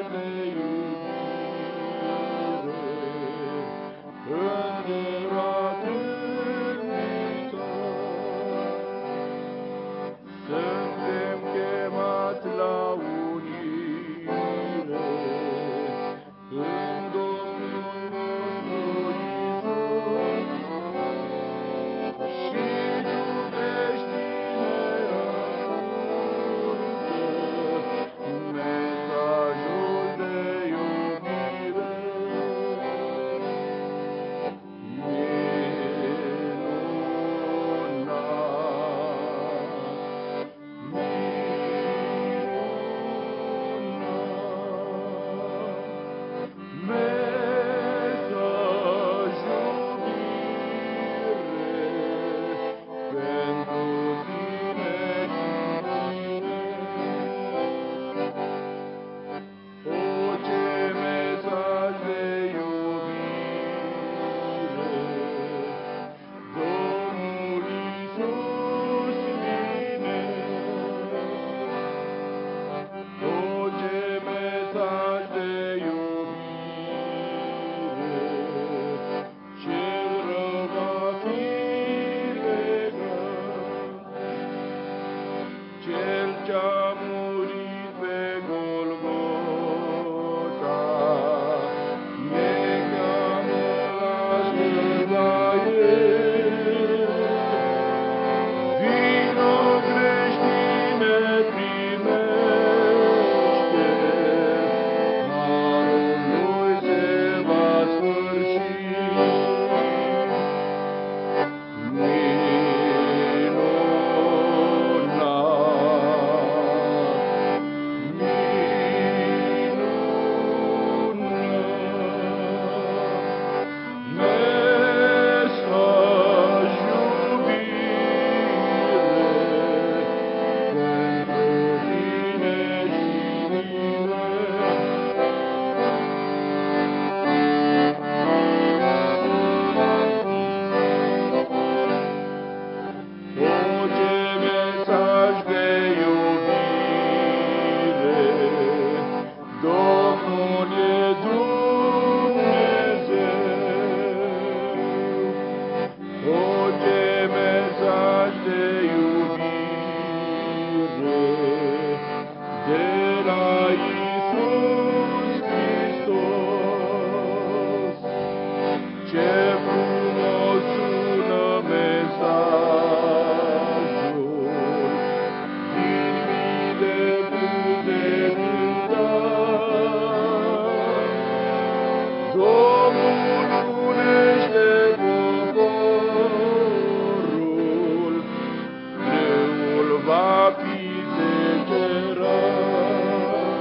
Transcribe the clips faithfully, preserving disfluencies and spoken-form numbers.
de iubire, îndurat în viitor. Suntem chemați la unire în Domnul nostru Iisus și iubește-ne ascultă mesajul de iubire. Cel ce-a murit pe Golgota ne cheamă la scăldare. Vino, creștine, primește, harul lui se va sfârși. Domnul e Dumnezeu, o, ce mesaj de iubire de la Iisus Hristos. Ce frumos sună mesajul din mii de buze cântat. Domnul unește poporul, grâul va fi secerat.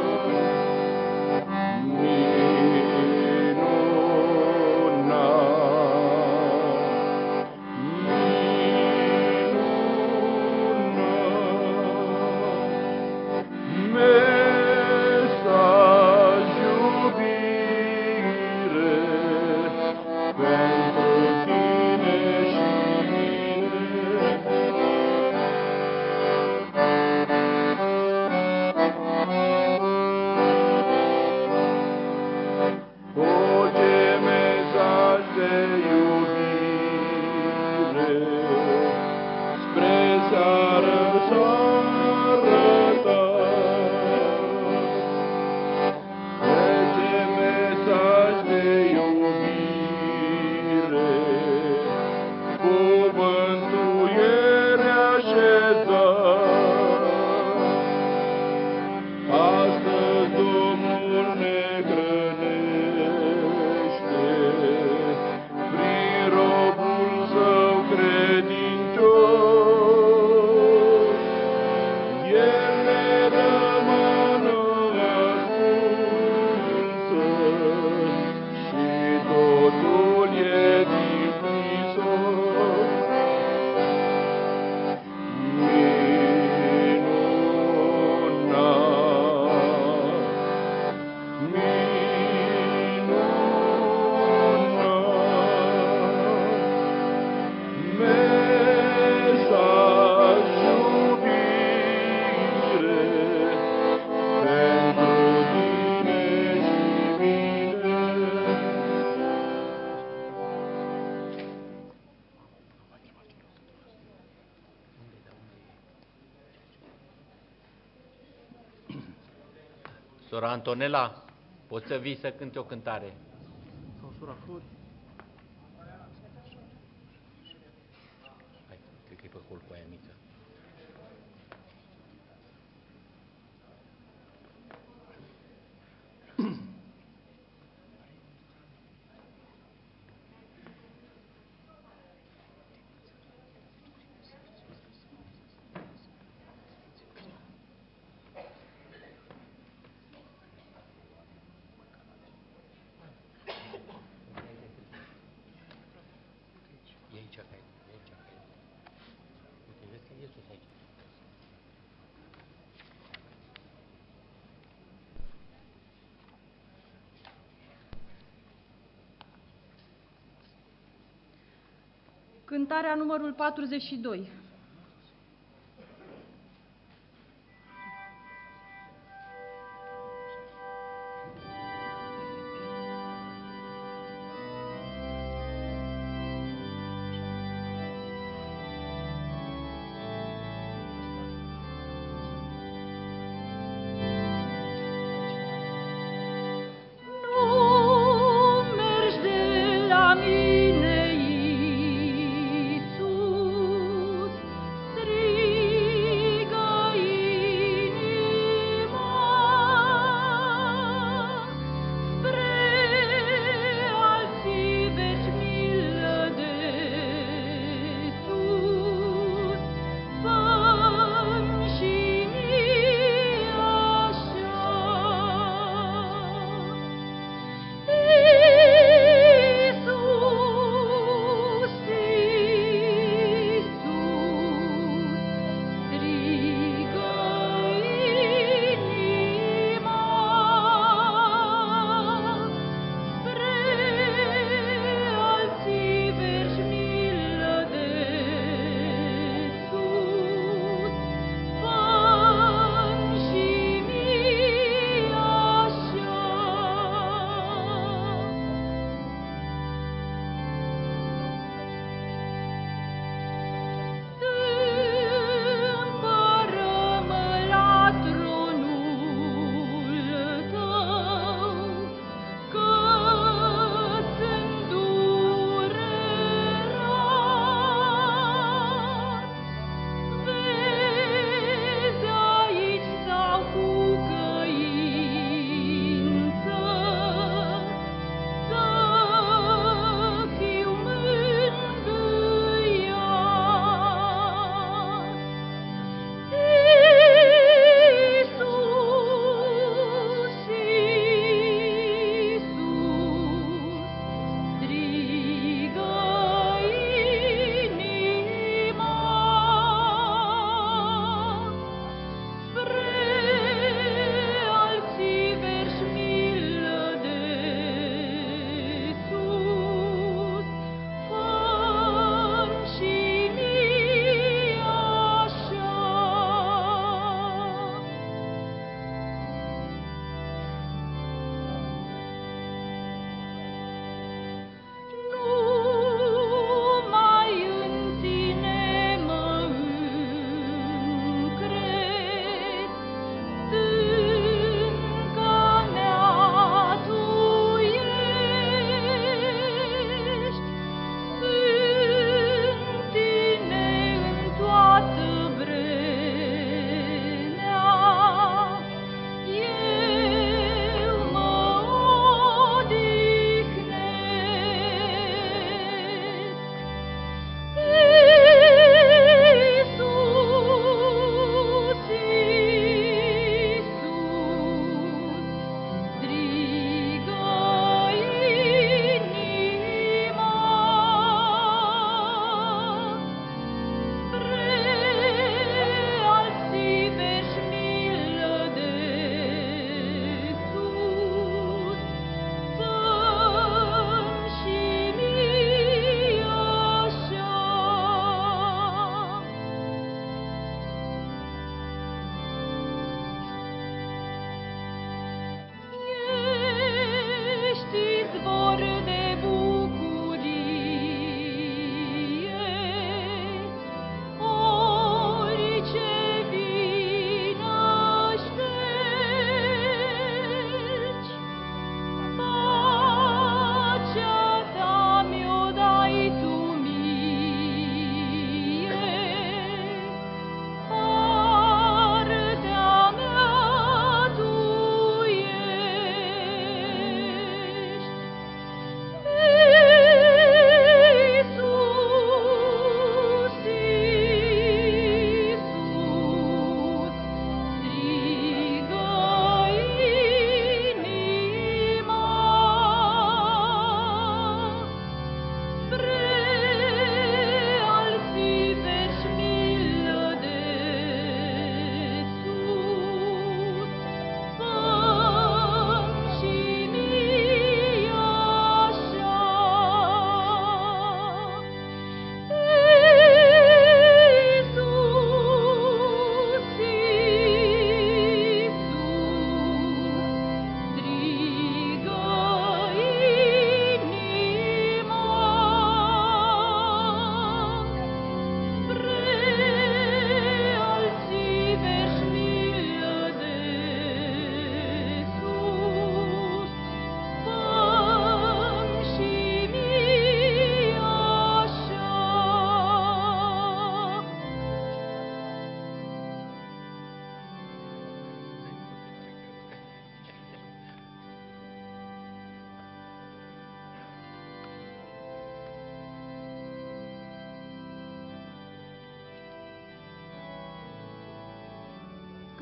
Sora Antonela, poți să vii să cânti o cântare? Sau sora Flori. Hai, cred că e pe hol cu aia mică. E aici, ca e, e aici, ca e. Uite, vezi că e sus aici. Cântarea numărul patruzeci și doi. Iisus,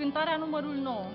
Cântarea numărul nouă.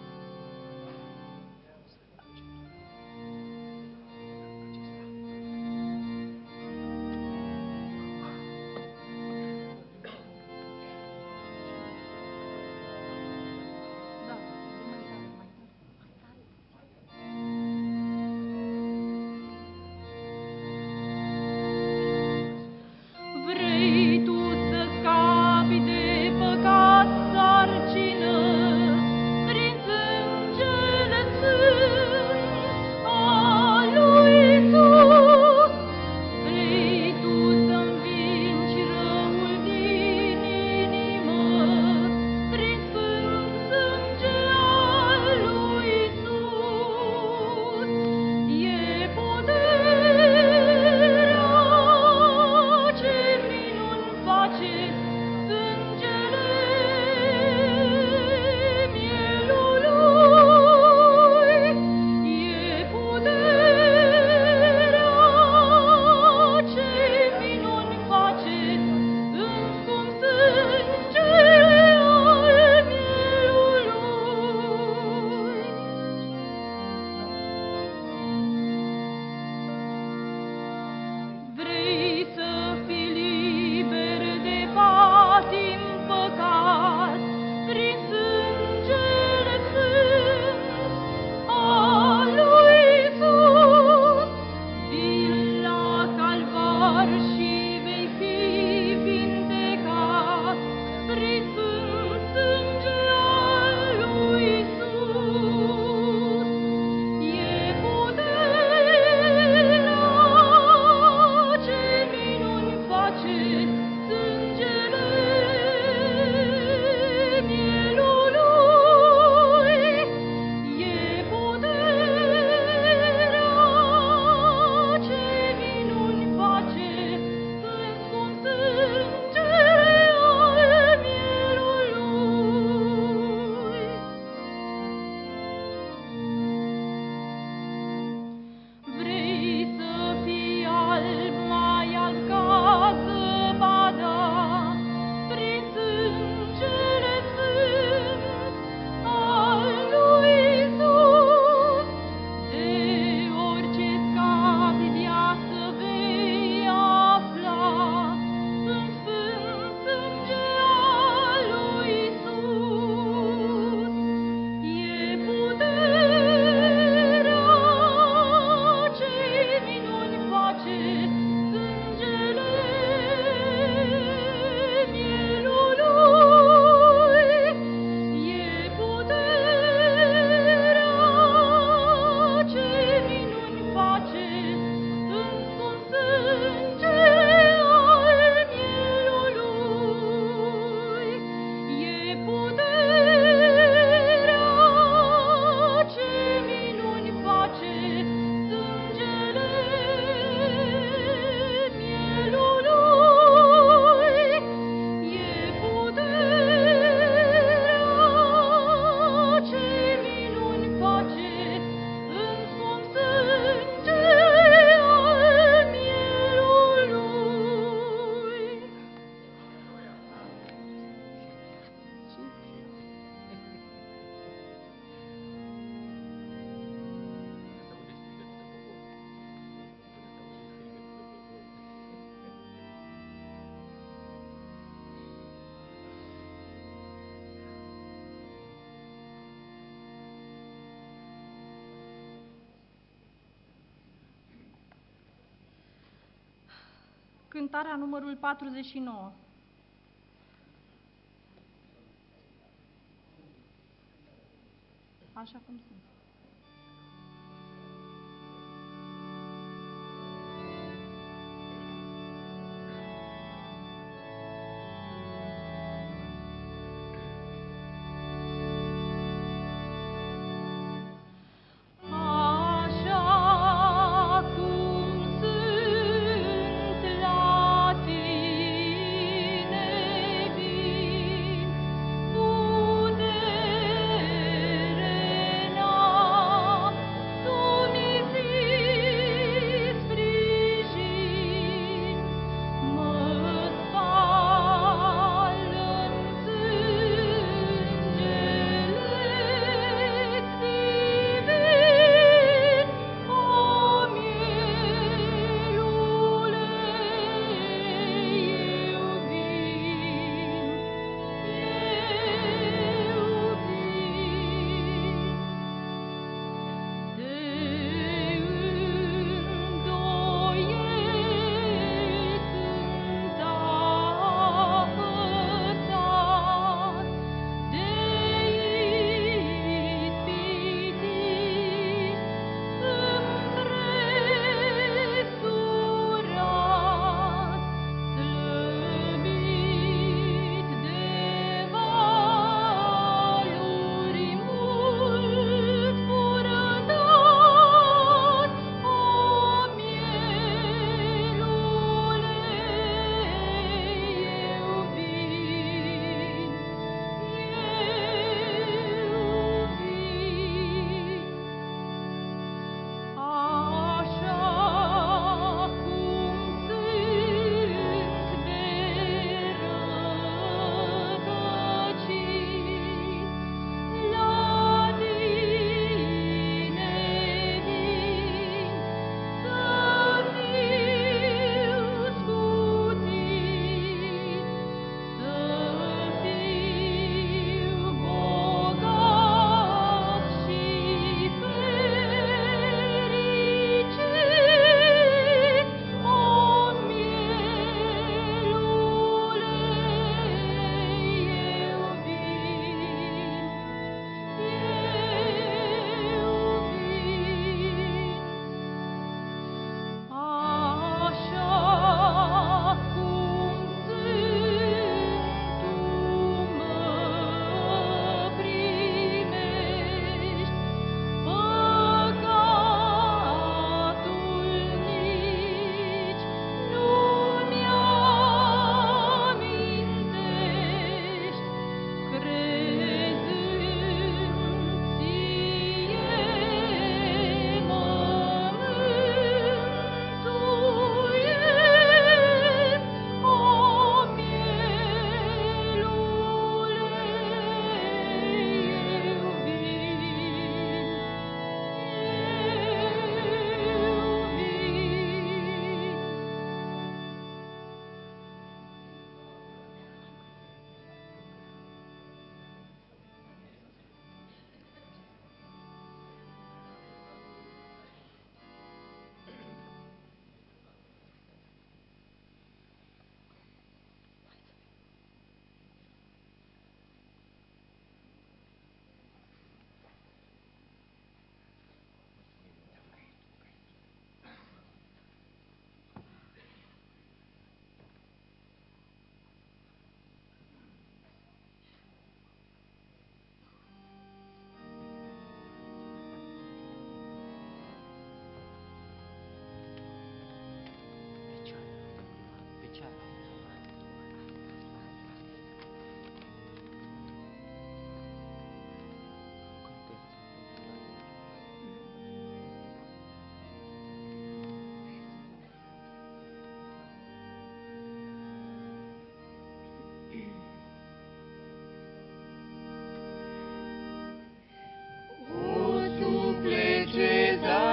Cântarea numărul patruzeci și nouă. Așa cum sunt. No.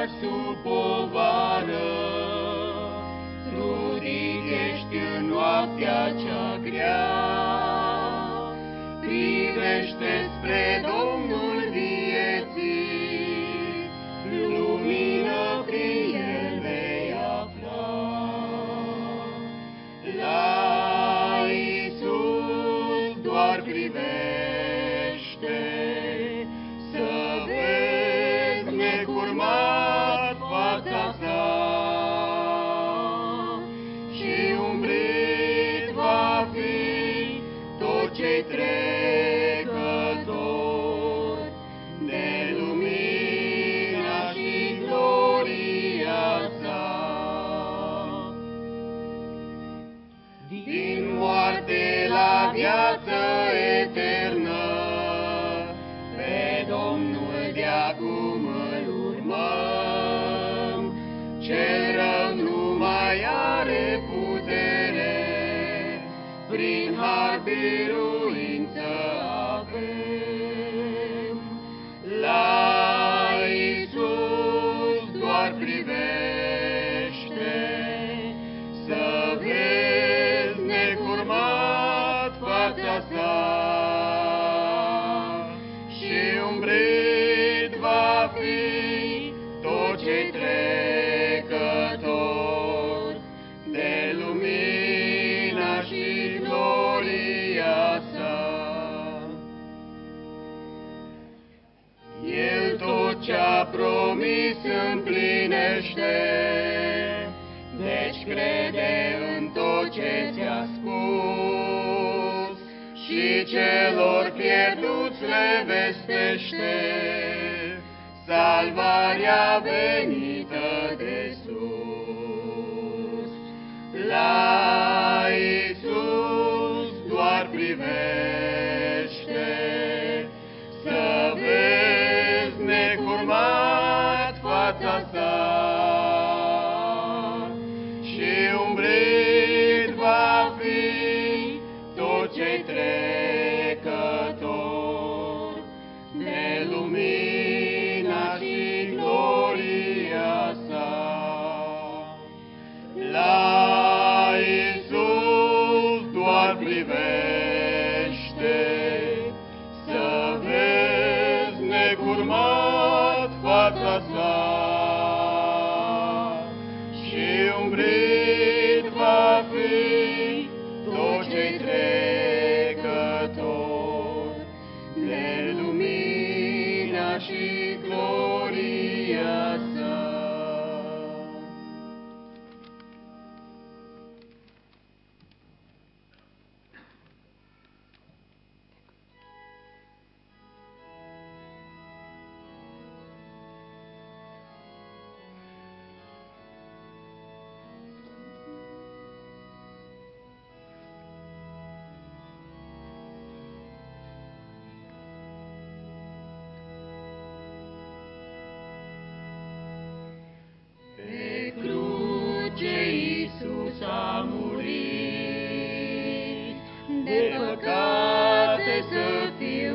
sub povară, trudit ești în noaptea cea grea. Privește spre Domnul vieții, lumină prin El vei afla. La Iisus doar privește, să vezi necurmat fața sa, și umbrit va fi tot ce-i trecător de lumina și gloria sa. Din moarte la viață eternă, pe Domnul de-acum îl urmăm. Cel rău nu mai are putere, prin har biruință avem. La Iisus doar privește, să vezi necurmat fața sa, și umbrit va fi tot ce-i trecător de lumina și gloria sa. El tot ce-a promis împlinește, deci crede în tot ce ți-a spus, și celor pierduți le vestește salvarea venită de sus. La Iisus doar privește, să vezi necurmat fața sa, și umbrit va fi tot ce-i trecător de lumina și gloria sa. La Iisus doar privește, să vezi necurmat fața sa, și umbrit va fi tot ce-i trecător de lumina și gloria sa. Pe cruce Iisus a murit, de păcate să fiu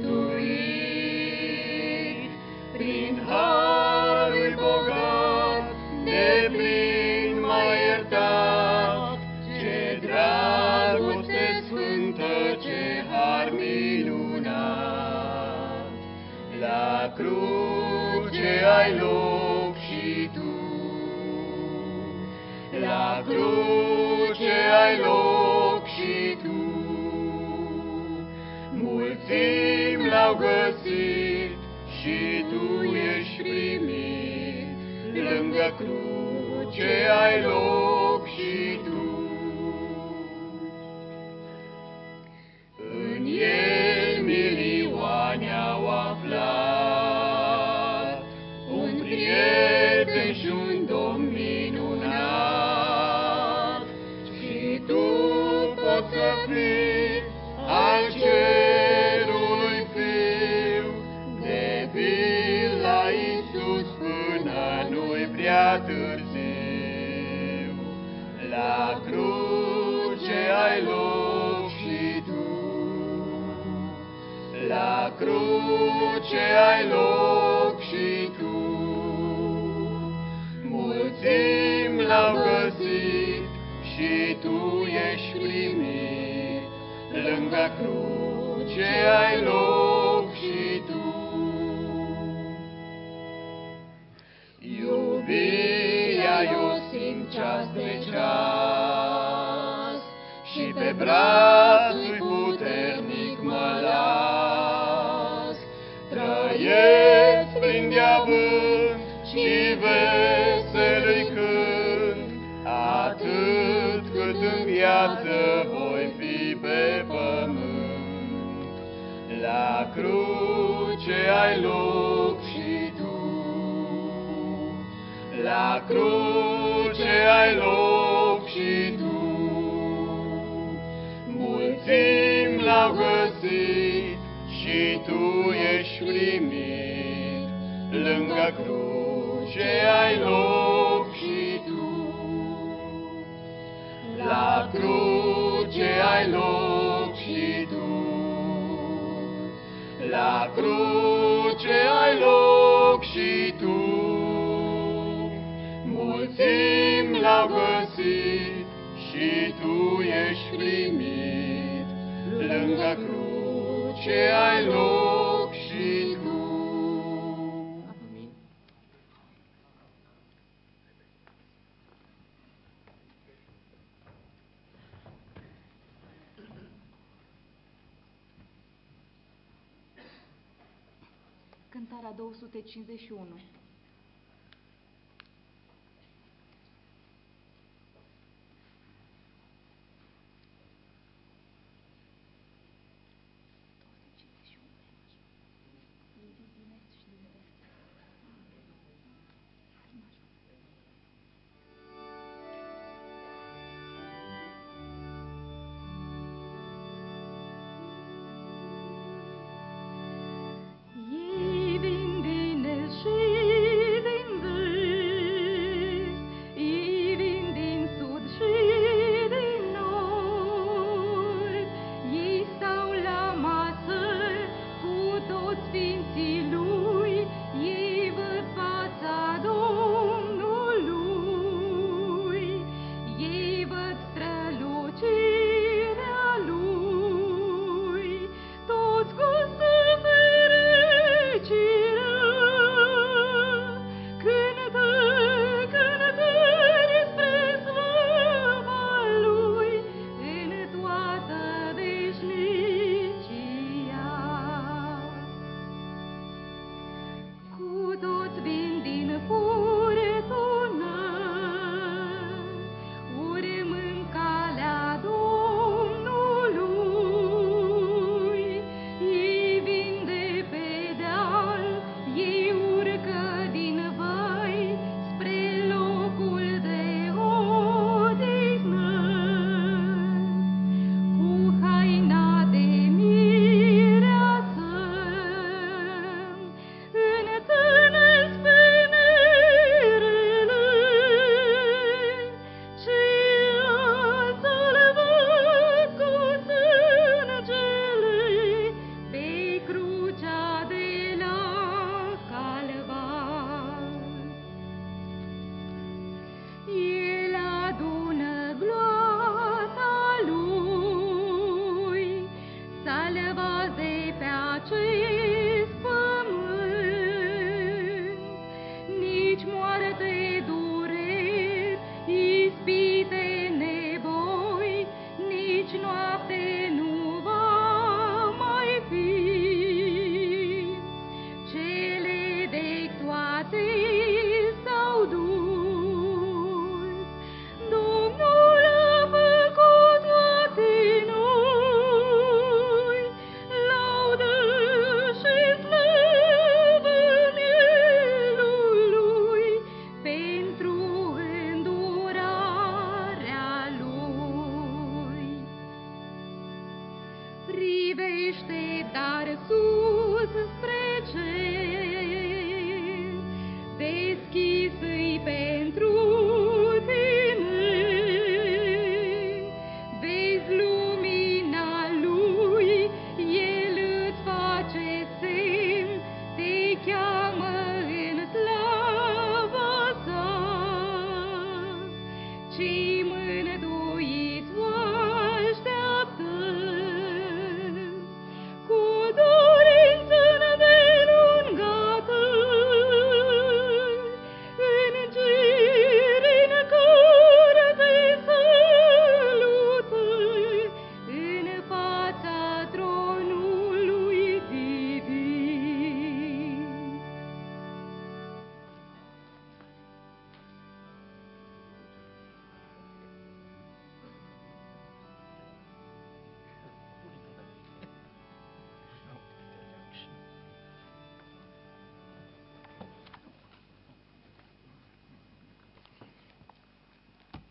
mântuit. Prin harul bogat, de plin m-a iertat, ce dragoste sfântă, ce har minunat. La cruce ai loc și tu, la cruce ai loc și tu. Mulțimi l-au găsit și tu ești primit, lângă cruce ai loc și tu. În el milioane au aflat un prieten și un Domn minunat, și tu poți să fii al cerului fiu, de vii la Iisus până nu-i prea târziu. La cruce ai loc și tu, la cruce ai loc și tu. Tu ești primit, lângă cruce ai loc și Tu. Iubirea eu simt ceas de ceas și pe brațul puternic mă las. Trăiesc plin de avânt și vesel-i cânt, atât cât în viață voi fi pe pământ. La cruce ai loc și Tu, la cruce ai loc și Tu. Mulțimi l-au găsit și Tu ești primit, lângă cruce ai loc și Tu. La cruce ai loc și Tu, la cruce ai loc și Tu. Mulțimi l-au găsit și Tu ești primit, lângă cruce ai loc și Tu. Amin. Cântarea două sute cincizeci și unu. Ei vin din el și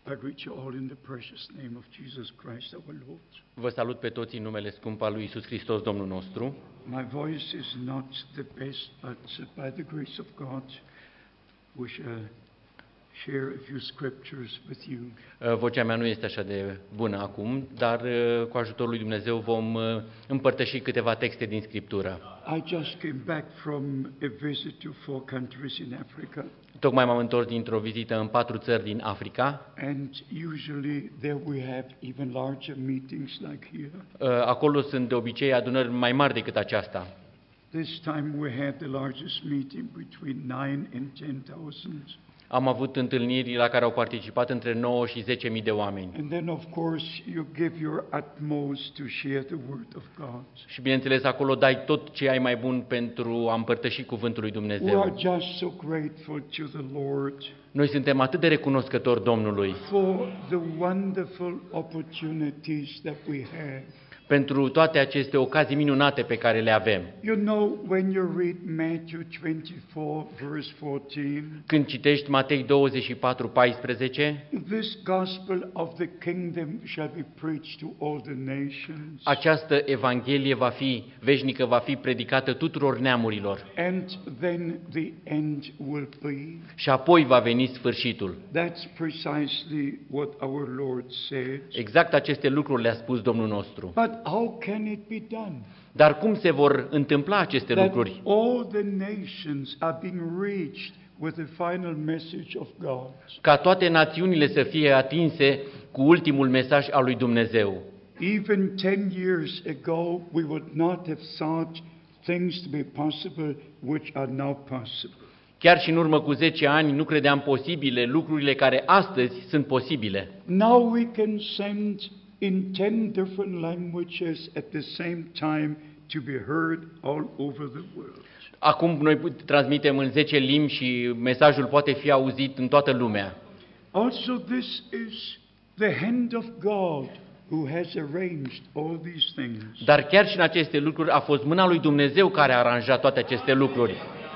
I greet you all in the precious name of Jesus Christ our Lord. Vă salut pe toți în numele scump al lui Iisus Hristos, Domnul nostru. My voice is not the best, but by the grace of God, we shall share a few scriptures with you. Uh, Vocea mea nu este așa de bună acum, dar uh, cu ajutorul lui Dumnezeu vom uh, împărtăși câteva texte din Scriptură. I just came back from a visit to four countries in Africa, Tocmai m-am întors dintr-o vizită în patru țări din Africa. and usually there we have even larger meetings like here. Uh, Acolo sunt de obicei adunări mai mari decât aceasta. This time we had the largest meeting between nine and ten thousand. Am avut întâlniri la care au participat între nouă și zece mii de oameni. And then, of course, you give your utmost to share the word of God. Și bineînțeles, acolo dai tot ce ai mai bun pentru a împărtăși cuvântul lui We are Dumnezeu. just so grateful to the Lord Noi suntem atât de recunoscători Domnului for the wonderful opportunities that we have. pentru toate aceste ocazii minunate pe care le avem. You know, when you read Matthew twenty-four, verse fourteen, Când citești Matei douăzeci și patru, paisprezece, this gospel of the kingdom shall be preached to all the nations, această evanghelie va fi veșnică, va fi predicată tuturor neamurilor and then the end will be. și apoi va veni sfârșitul. That's precisely what our Lord said. Exact aceste lucruri le-a spus Domnul nostru. But how can it be done? Dar cum se vor întâmpla aceste That lucruri? all the nations are being reached with the final message of God. Ca toate națiunile să fie atinse cu ultimul mesaj al lui Dumnezeu. Even ten years ago, we would not have thought things to be possible which are now possible. Chiar și în urmă cu zece ani nu credeam posibile lucrurile care astăzi sunt posibile. Now we can send in ten different languages at the same time to be heard all over the world. Acum noi put- transmitem în zece limbi și mesajul poate fi auzit în toată lumea. Also, this is the hand of God who has arranged all these things. Dar chiar și în aceste lucruri a fost mâna lui Dumnezeu care a aranjat toate aceste lucruri.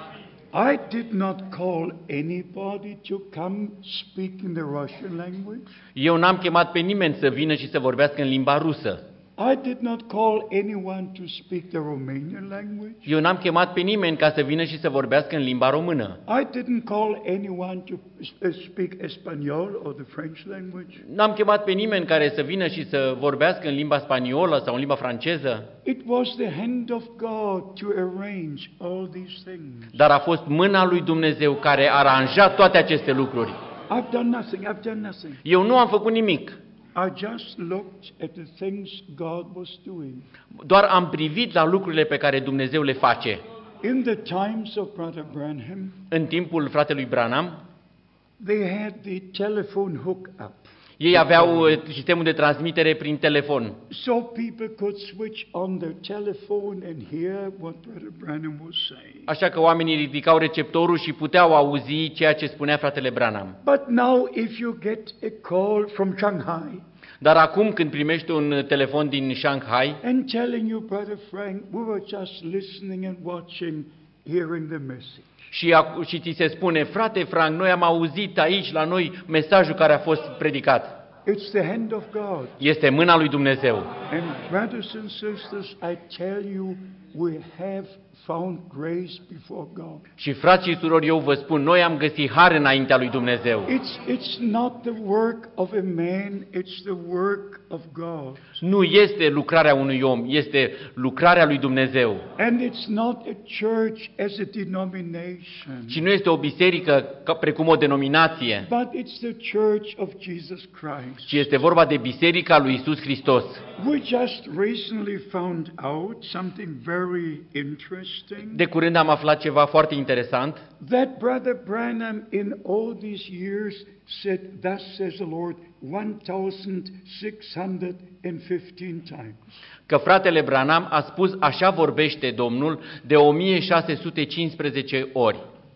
I did not call anybody to come speak in the Russian language. Eu n-am chemat pe nimeni să vină și să vorbească în limba rusă. I did not call anyone to speak the Romanian language. Eu n-am chemat pe nimeni ca să vină și să vorbească în limba română. I didn't call anyone to uh, speak Espanol or the French language. N-am chemat pe nimeni care să vină și să vorbească în limba spaniolă sau în limba franceză. It was the hand of God to arrange all these things. Dar a fost mâna lui Dumnezeu care a aranjat toate aceste lucruri. I've done nothing. I've done nothing. Eu nu am făcut nimic. I just looked at the things God was doing. Doar am privit la lucrurile pe care Dumnezeu le face. In the times of Brother Branham, În timpul fratelui Branham, they had the telephone hook up, ei aveau uh, sistemul de transmitere prin telefon. so people could switch on their telephone and hear what Brother Branham was saying. Așa că oamenii ridicau receptorul și puteau auzi ceea ce spunea fratele Branham. But now, if you get a call from Shanghai Dar acum când primești un telefon din Shanghai and telling you, Brother Frank, we were just listening and watching, hearing the message. și, ac- și ți se spune, frate Frank, noi am auzit aici la noi mesajul care a fost predicat. It's the hand of God. Este mâna lui Dumnezeu. And brothers and sisters, I tell you, we have found grace before God. Și frați și surori, eu vă spun, noi am găsit har înaintea lui Dumnezeu. It's, it's not the work of a man, it's the work of God. Nu este lucrarea unui om, este lucrarea lui Dumnezeu. And it's not a church as a denomination, Și nu este o biserică ca, precum o denominație, but it's the church of Jesus Christ. ci este vorba de biserica lui Isus Hristos. We just recently found out something very interesting, De curând am aflat ceva foarte interesant, that Brother Branham in all these years said, thus says the Lord, one thousand six hundred fifteen times. că fratele Branham a spus, așa vorbește Domnul, de o mie șase sute cincisprezece ori.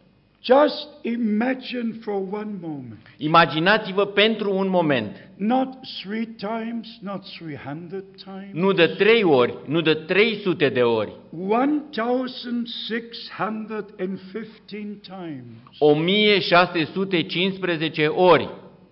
Just imagine for one moment, Imaginați-vă pentru un moment, not three times, not three hundred times, nu de trei ori, nu de trei sute de ori, one thousand six hundred fifteen times. o mie șase sute cincisprezece ori.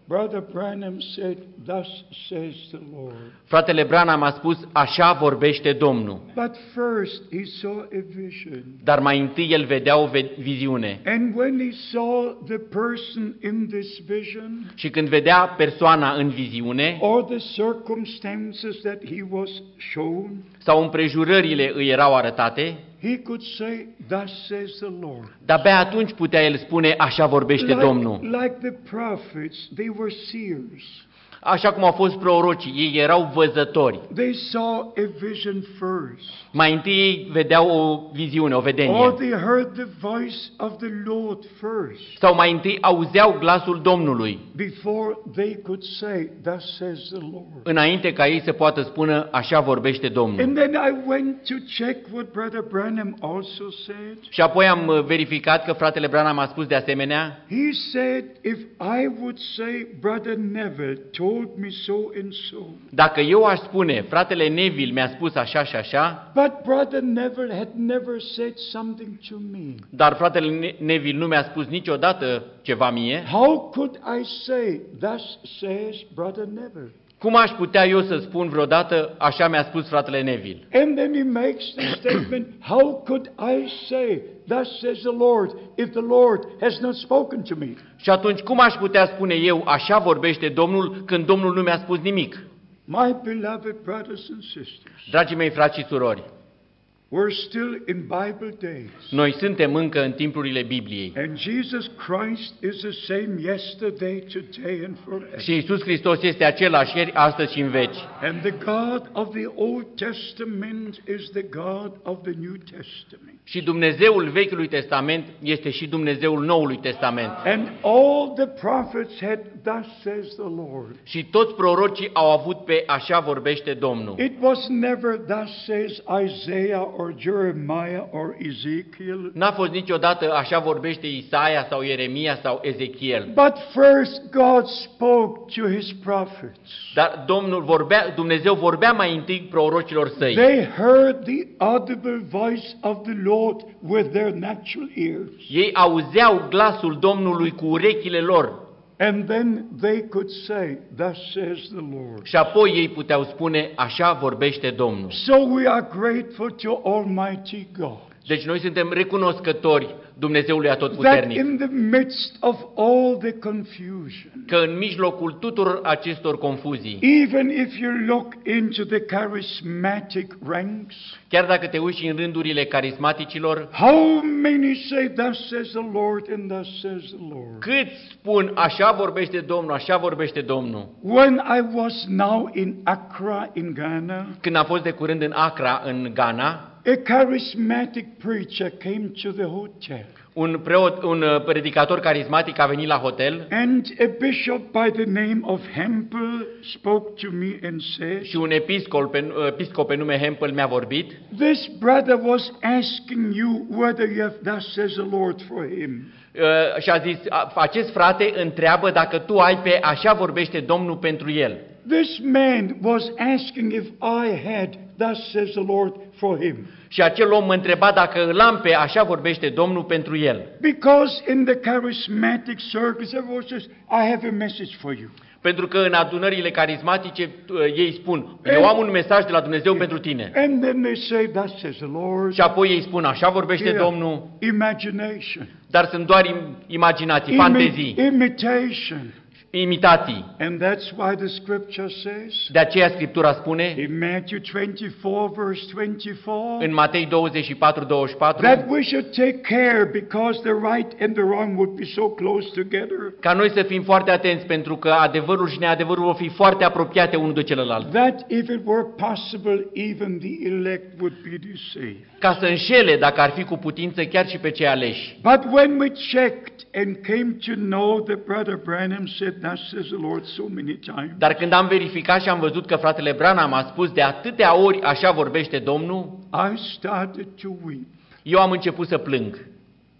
Brother Branham said, "Thus says the Lord." Fratele Branham a spus, așa vorbește Domnul. But first he saw a vision. Dar mai întâi el vedea o ve- viziune. And when he saw the person in this vision, Și când vedea persoana în viziune, or the circumstances that he was shown, sau împrejurările îi erau arătate, he could say, "Thus says the Lord." de-abia atunci putea el spune, așa vorbește Domnul. Like, like the prophets, they were seers. Așa cum au fost prorocii, ei erau văzători. They saw a vision first. Mai întâi ei vedeau o viziune, o Or vedenie. they heard the voice of the Lord first, Sau mai întâi auzeau glasul Domnului, before they could say, "Thus says the Lord." înainte ca ei să poată spune, așa vorbește Domnul. And then I went to check what Brother Branham also said. Și apoi am uh, verificat că fratele Branham a spus de asemenea, He said, "If I would say, Brother Neville told me so and so, dacă eu aș spune, fratele Neville mi-a spus așa și așa, but Brother Neville had never said something to me, dar fratele Ne- Neville nu mi-a spus niciodată ceva mie, how could I say, Thus says Brother Neville?" cum aș putea eu să spun vreodată, așa mi-a spus fratele Neville? And then he makes the statement, "How could I say, Thus says the Lord, if the Lord has not spoken to me?" Și atunci cum aș putea spune eu, așa vorbește Domnul, când Domnul nu mi-a spus nimic? My beloved brothers and sisters, Dragii mei frați și surori, we're still in Bible days. noi suntem încă în timpurile Bibliei. And Jesus Christ is the same yesterday, today, and forever. Și Iisus Hristos este același ieri, astăzi și în veci. And the God of the Old Testament is the God of the New Testament. Și Dumnezeul Vechiului Testament este și Dumnezeul Noului Testament. And all the prophets had, "Thus says the Lord." Și toți prorocii au avut pe așa vorbește Domnul. It was never, "Thus says Isaiah or Jeremiah or Ezekiel." N-a fost niciodată așa vorbește Isaia sau Ieremia sau Ezechiel. But first God spoke to his prophets. Dar Domnul vorbea, Dumnezeu vorbea mai întâi prorocilor săi. They heard the audible voice of the Lord with their natural ears. Ei auzeau glasul Domnului cu urechile lor And then they could say, "Thus says the Lord." și apoi ei puteau spune, așa vorbește Domnul. So we are grateful to Almighty God Deci noi suntem recunoscători Dumnezeului that Atotputernic, in the midst of all the confusion, că în mijlocul tuturor acestor confuzii, even if you look into the charismatic ranks, chiar dacă te uiți în rândurile carismaticilor, how many say, "Thus says the Lord," and "Thus says the Lord"? câți spun, așa vorbește Domnul, așa vorbește Domnul. When I was now in Accra, in Ghana, Când am fost de curând în Accra, în Ghana, a charismatic preacher came to the hotel. un, preot, un uh, predicator carismatic a venit la hotel And a bishop by the name of Hempel spoke to me and said, și un episcop pe, uh, episcop pe nume Hempel mi-a vorbit "This brother was asking you whether you have thus says the Lord for him." uh, și a zis, "A- acest frate întreabă dacă tu ai pe așa vorbește Domnul pentru el." This man was asking if I had thus says the Lord for him. Și acel om mă întreba dacă îl am pe așa vorbește Domnul pentru el. Because in the charismatic circles, everyone says, "I have a message for you." Pentru că în adunările carismatice uh, ei spun, eu am un mesaj de la Dumnezeu pentru tine. And then they say, "Thus says the Lord." Și apoi ei spun, așa vorbește Yeah. Domnul, Imagination. dar sunt doar im- imaginații, Imi- fantezii, imitation. imitații. And that's why the scripture says, De aceea Scriptura spune in Matthew twenty-four, verse twenty-four, în Matei douăzeci și patru, douăzeci și patru, that we should take care because the right and the wrong would be so close together, ca noi să fim foarte atenți, pentru că adevărul și neadevărul vor fi foarte apropiate unul de celălalt. that if it were possible, even the elect would be deceived. Ca să înșele, dacă ar fi cu putință, chiar și pe cei aleși. But when we checked and came to know that Brother Branham said, "Thus says the Lord," so many times, Dar când am verificat și am văzut că fratele Branham a spus de atâtea ori, așa vorbește Domnul, I started to weep. eu am început să plâng.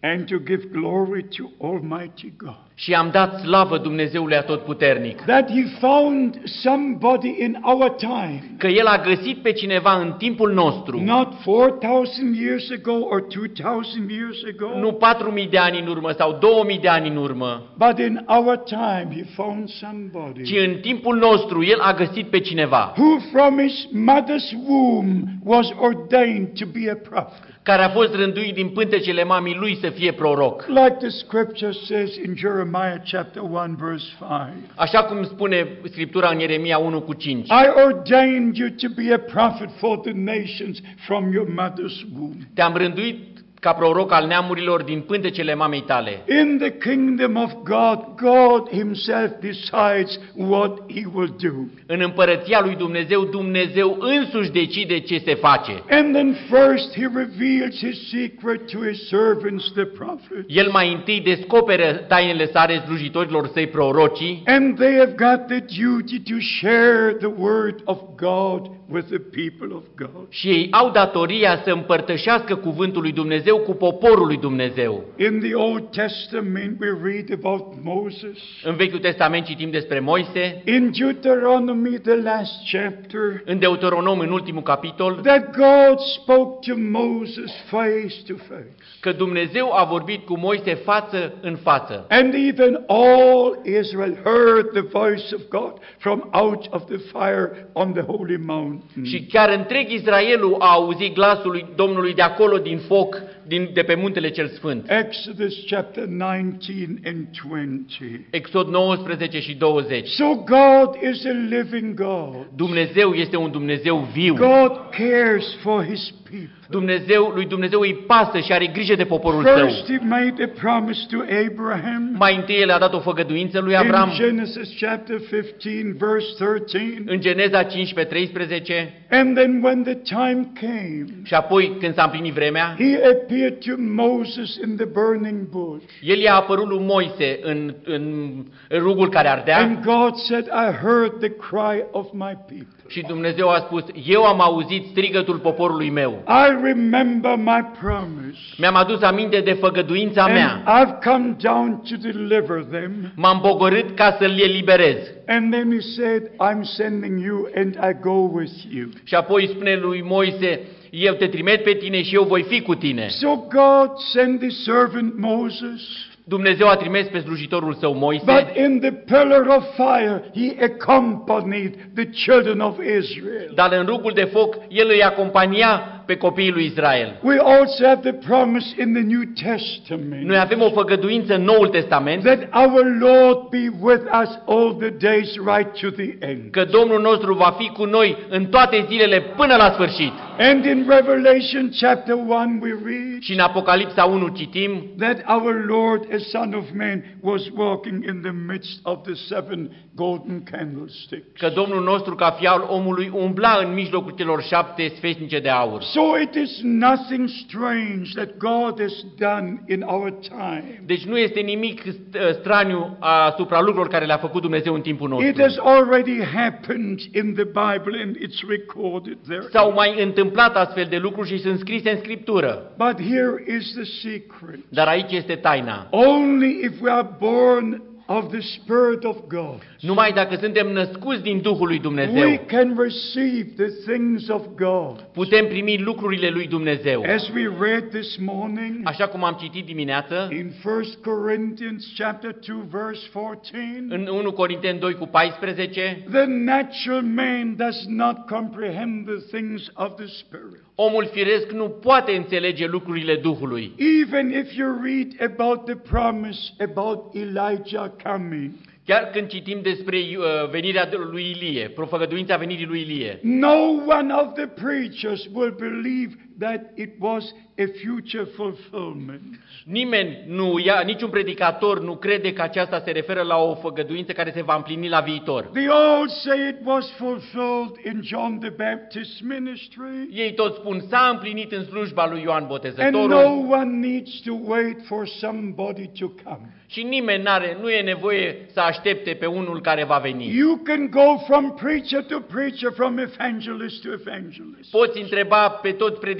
and to give glory to Almighty God. Și am dat slavă Dumnezeului Atotputernic, That he found somebody in our time, că El a găsit pe cineva în timpul nostru, not four thousand years ago or two thousand years ago, nu patru mii de ani în urmă sau două mii de ani în urmă, but in our time he found somebody ci în timpul nostru El a găsit pe cineva who from his mother's womb was ordained to be a prophet. care a fost rânduit din pântecele mamei lui să fie proroc. Like the scripture says in Jeremiah chapter one verse five. Așa cum spune Scriptura în Ieremia unu cu cinci. I ordained you to be a prophet for the nations from your mother's womb. Te-am rânduit ca proroc al neamurilor din pântecele mamei tale. In the kingdom of God, God himself decides what he will do. În împărăția lui Dumnezeu, Dumnezeu însuși decide ce se face. And then first he reveals his secret to his servants, the prophets. El mai întâi descoperă tainele sale slujitorilor săi prorocii And they have got the duty to share the word of God with the people of God. și ei au datoria să împărtășească cuvântul lui Dumnezeu cu poporul lui Dumnezeu. In the Old Testament we read about Moses. În Vechiul Testament citim despre Moise, In Deuteronomy, the last chapter, în Deuteronom, în ultimul capitol, that God spoke to Moses face to face. că Dumnezeu a vorbit cu Moise față în față. And even all Israel heard the voice of God from out of the fire on the holy mountain. Și chiar întreg Israelul a auzit glasul lui Domnului de acolo, din foc, din, de pe muntele cel sfânt. Exodus chapter nineteen and twenty. Exod nouăsprezece și douăzeci. So God is a living God. Dumnezeu este un Dumnezeu viu. God cares for his people. Dumnezeu, lui Dumnezeu îi pasă și are grijă de poporul său. First he made a promise to Abraham. Mai întâi El a dat o făgăduință lui In Avram Genesis chapter fifteen verse thirteen. în Geneza cincisprezece treisprezece And then when the time came, și apoi când s-a împlinit vremea, he appeared to Moses in the burning bush. El i-a apărut lui Moise în, în, în rugul care ardea And God said, I heard the cry of my people. și Dumnezeu a spus: eu am auzit strigătul poporului meu. I remember my promise. Mi-am adus aminte de făgăduința And mea. I've come down to deliver them. M-am pogorât ca să-l eliberez. And then he said, I'm sending you and I go with you. Și apoi spune lui Moise: eu te trimit pe tine și eu voi fi cu tine. So God sent his servant Moses. Dumnezeu a trimis pe slujitorul său Moise, But in the pillar of fire, he accompanied the children of Israel. dar în rugul de foc el îi acompania pe copiii lui Israel. We also have the promise in the New Testament Noi avem o făgăduință în Noul Testament that our Lord be with us all the days right to the end. că Domnul nostru va fi cu noi în toate zilele până la sfârșit. And in Revelation chapter one we read Și în Apocalipsa unu citim that our Lord as Son of Man was walking in the midst of the seven golden candlesticks. că Domnul nostru ca fi al omului umbla în mijlocul celor șapte sfeșnice de aur. So it is nothing strange that God has done in our time. Deci nu este nimic straniu asupra lucrurilor care le-a făcut Dumnezeu în timpul It has nostru. already happened in the Bible and it's recorded there. S-au mai întâmplat astfel de lucruri și sunt scrise în Scriptură. But here is the secret. Dar aici este taina. Only if we are born of the Spirit of God, Numai dacă suntem născuți din Duhul lui Dumnezeu, we can receive the things of God. putem primi lucrurile lui Dumnezeu. As we read this morning Așa cum am citit dimineață, in First Corinthians chapter two verse fourteen, în unu Corinteni doi cu paisprezece, the natural man does not comprehend the things of the Spirit. omul firesc nu poate înțelege lucrurile Duhului. Even if you read about the promise about Elijah coming, Chiar când citim despre uh, venirea de- lui Ilie, profăgăduința venirii lui Ilie, no one of the preachers will believe that it was a future fulfillment. nimeni nu ia, niciun predicator nu crede că aceasta se referă la o făgăduință care se va împlini la viitor. They all say it was fulfilled in John the Baptist's ministry. Ei toți spun: s-a împlinit în slujba lui Ioan And Botezătorul no one needs to wait for somebody to come. și nimeni n-are, nu e nevoie să aștepte pe unul care va veni. You can go from preacher to preacher, from evangelist to evangelist. Poți întreba pe toți predicatori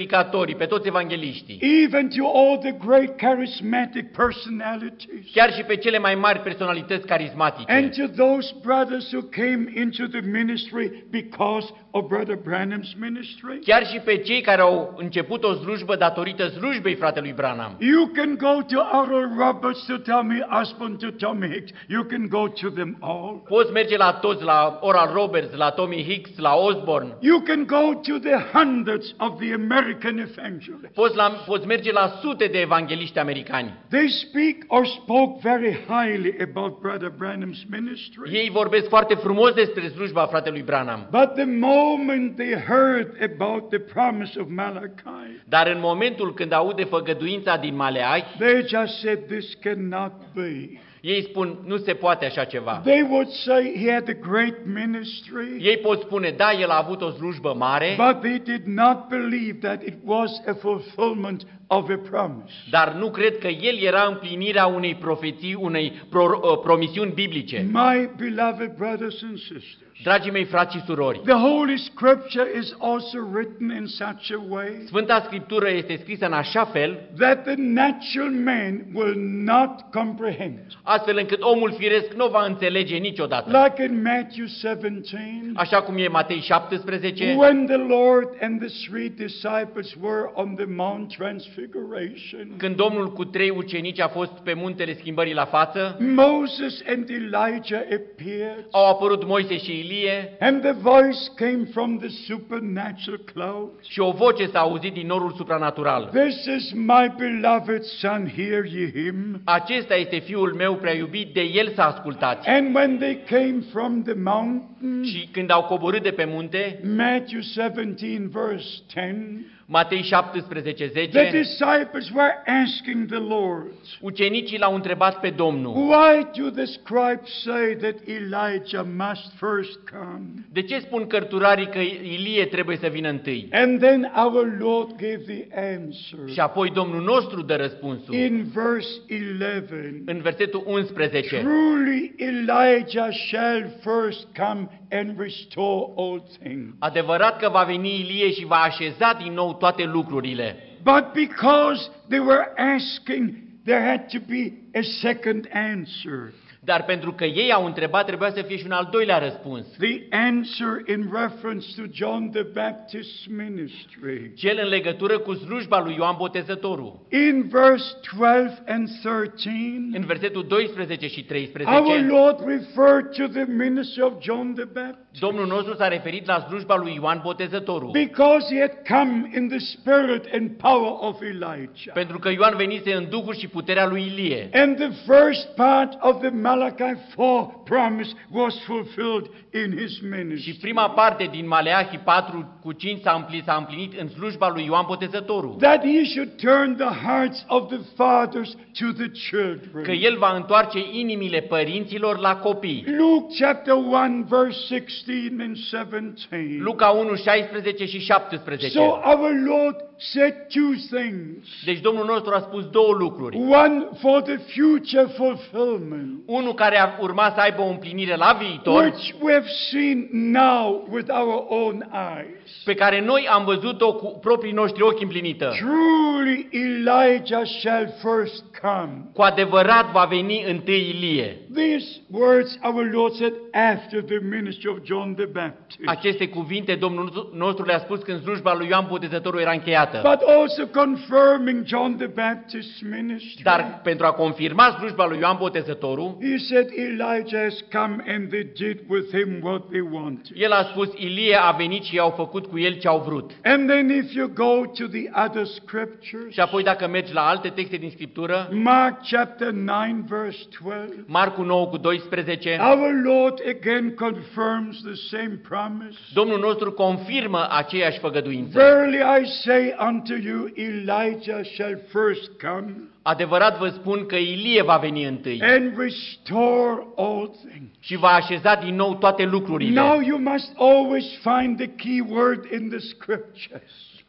predicatorii, pe toți evangeliștii, even to all the great charismatic personalities, chiar și pe cele mai mari personalități and carismatice, to those brothers who came into the ministry because of Brother Branham's ministry. chiar și pe cei care au început o slujbă datorită slujbei fratelui Branham. You can go to Oral Roberts, to Tommy Osborne, to Tommy Hicks. You can go to them all. Poți merge la toți, la Oral Roberts, la Tommy Hicks, la Osborne. You can go to the hundreds of the American evangelists. Poți, la, poți merge la sute de evangeliști americani. They speak or spoke very highly about Brother Branham's ministry. Ei vorbesc foarte frumos despre slujba fratelui Branham. But the moment they heard about the promise of Malachi, Dar în momentul când aude făgăduința din Maleahi, they just said, this cannot be. ei spun, nu se poate așa ceva. They would say he had a great ministry, Ei pot spune, da, el a avut o slujbă mare, but they did not believe that it was a fulfillment of a promise. dar nu cred că el era împlinirea unei profeții, unei pro, uh, promisiuni biblice. My beloved brothers and sisters, Dragii mei frați și surori, the Holy Scripture is also written in such a way Sfânta Scriptură este scrisă în așa fel, that the natural man will not comprehend. astfel încât omul firesc nu va înțelege niciodată. Like in Matthew seventeen, Așa cum e Matei șaptesprezece, when the Lord and the three disciples were on the Mount Transfiguration, când Domnul cu trei ucenici a fost pe muntele schimbării la față, Moses and Elijah appeared, au apărut Moise și Ilie and the voice came from the supernatural cloud. și o voce s-a auzit din norul supranatural. This is my beloved son, hear ye him. Acesta este Fiul meu prea iubit, de el să ascultați. And when they came from the mountain, Și când au coborât de pe munte, Matthew seventeen verse ten, Matei șaptesprezece the zece, disciples were asking the Lord, ucenicii l-au întrebat pe Domnul, why do the scribes say that Elijah must first come? de ce spun cărturarii că Ilie trebuie să vină întâi? And then our Lord gave the answer Și apoi Domnul nostru dă răspunsul. in verse eleven. În versetul unsprezece, Truly Elijah shall first come and restore all things. adevărat că va veni Ilie și va așeza din nou toate lucrurile. But because they were asking, there had to be a second answer. Dar pentru că ei au întrebat, trebuia să fie și un al doilea răspuns. The answer in reference to John the Baptist's ministry. Cel în legătură cu slujba lui Ioan Botezătorul. In verse twelve and thirteen, În versetul doisprezece și our treisprezece, Lord referred to the ministry of John the Baptist Domnul nostru s-a referit la slujba lui Ioan Botezătorul. because he had come in the spirit and power of Elijah. Pentru că Ioan venise în Duhul și puterea lui Ilie. And the first part of the Malachi four promise was fulfilled in his Și ministry. prima parte din Maleahi patru cu cinci s-a împlinit, s-a împlinit în slujba lui Ioan Botezătorul. That he should turn the hearts of the fathers to the Că children. el va întoarce inimile părinților la copii. Luke chapter one verse sixteen and seventeen. Luca unu, șaisprezece și șaptesprezece. So our Lord said two things. Deci Domnul nostru a spus două lucruri. One for the future fulfillment, Unul care a urma să aibă o împlinire la viitor, which we have seen now with our own eyes. pe care noi am văzut-o cu proprii noștri ochi împlinită. Truly Elijah shall first come. Cu adevărat va veni întâi Ilie. These words our Lord said after the ministry of John the Baptist. Aceste cuvinte Domnul nostru le-a spus când slujba lui Ioan Botezătorul era încheiată. But also confirming John the Baptist's ministry. Dar pentru a confirma slujba lui Ioan Botezătorul, He said Elijah has come and they did with him what they wanted. el a spus, Ilie a venit și i-au făcut cu el ce au vrut. And then if you go to the other scriptures, Și apoi dacă mergi la alte texte din Scriptură, Mark chapter nine verse twelve, Marcu nouă cu doisprezece, our Lord again confirms the same promise. Domnul nostru confirmă aceeași făgăduință. Verily I say unto you, Elijah shall first come Adevărat vă spun că Ilie va veni întâi and restore all things. și va așeza din nou toate lucrurile. Now you must always find the key word in the scriptures.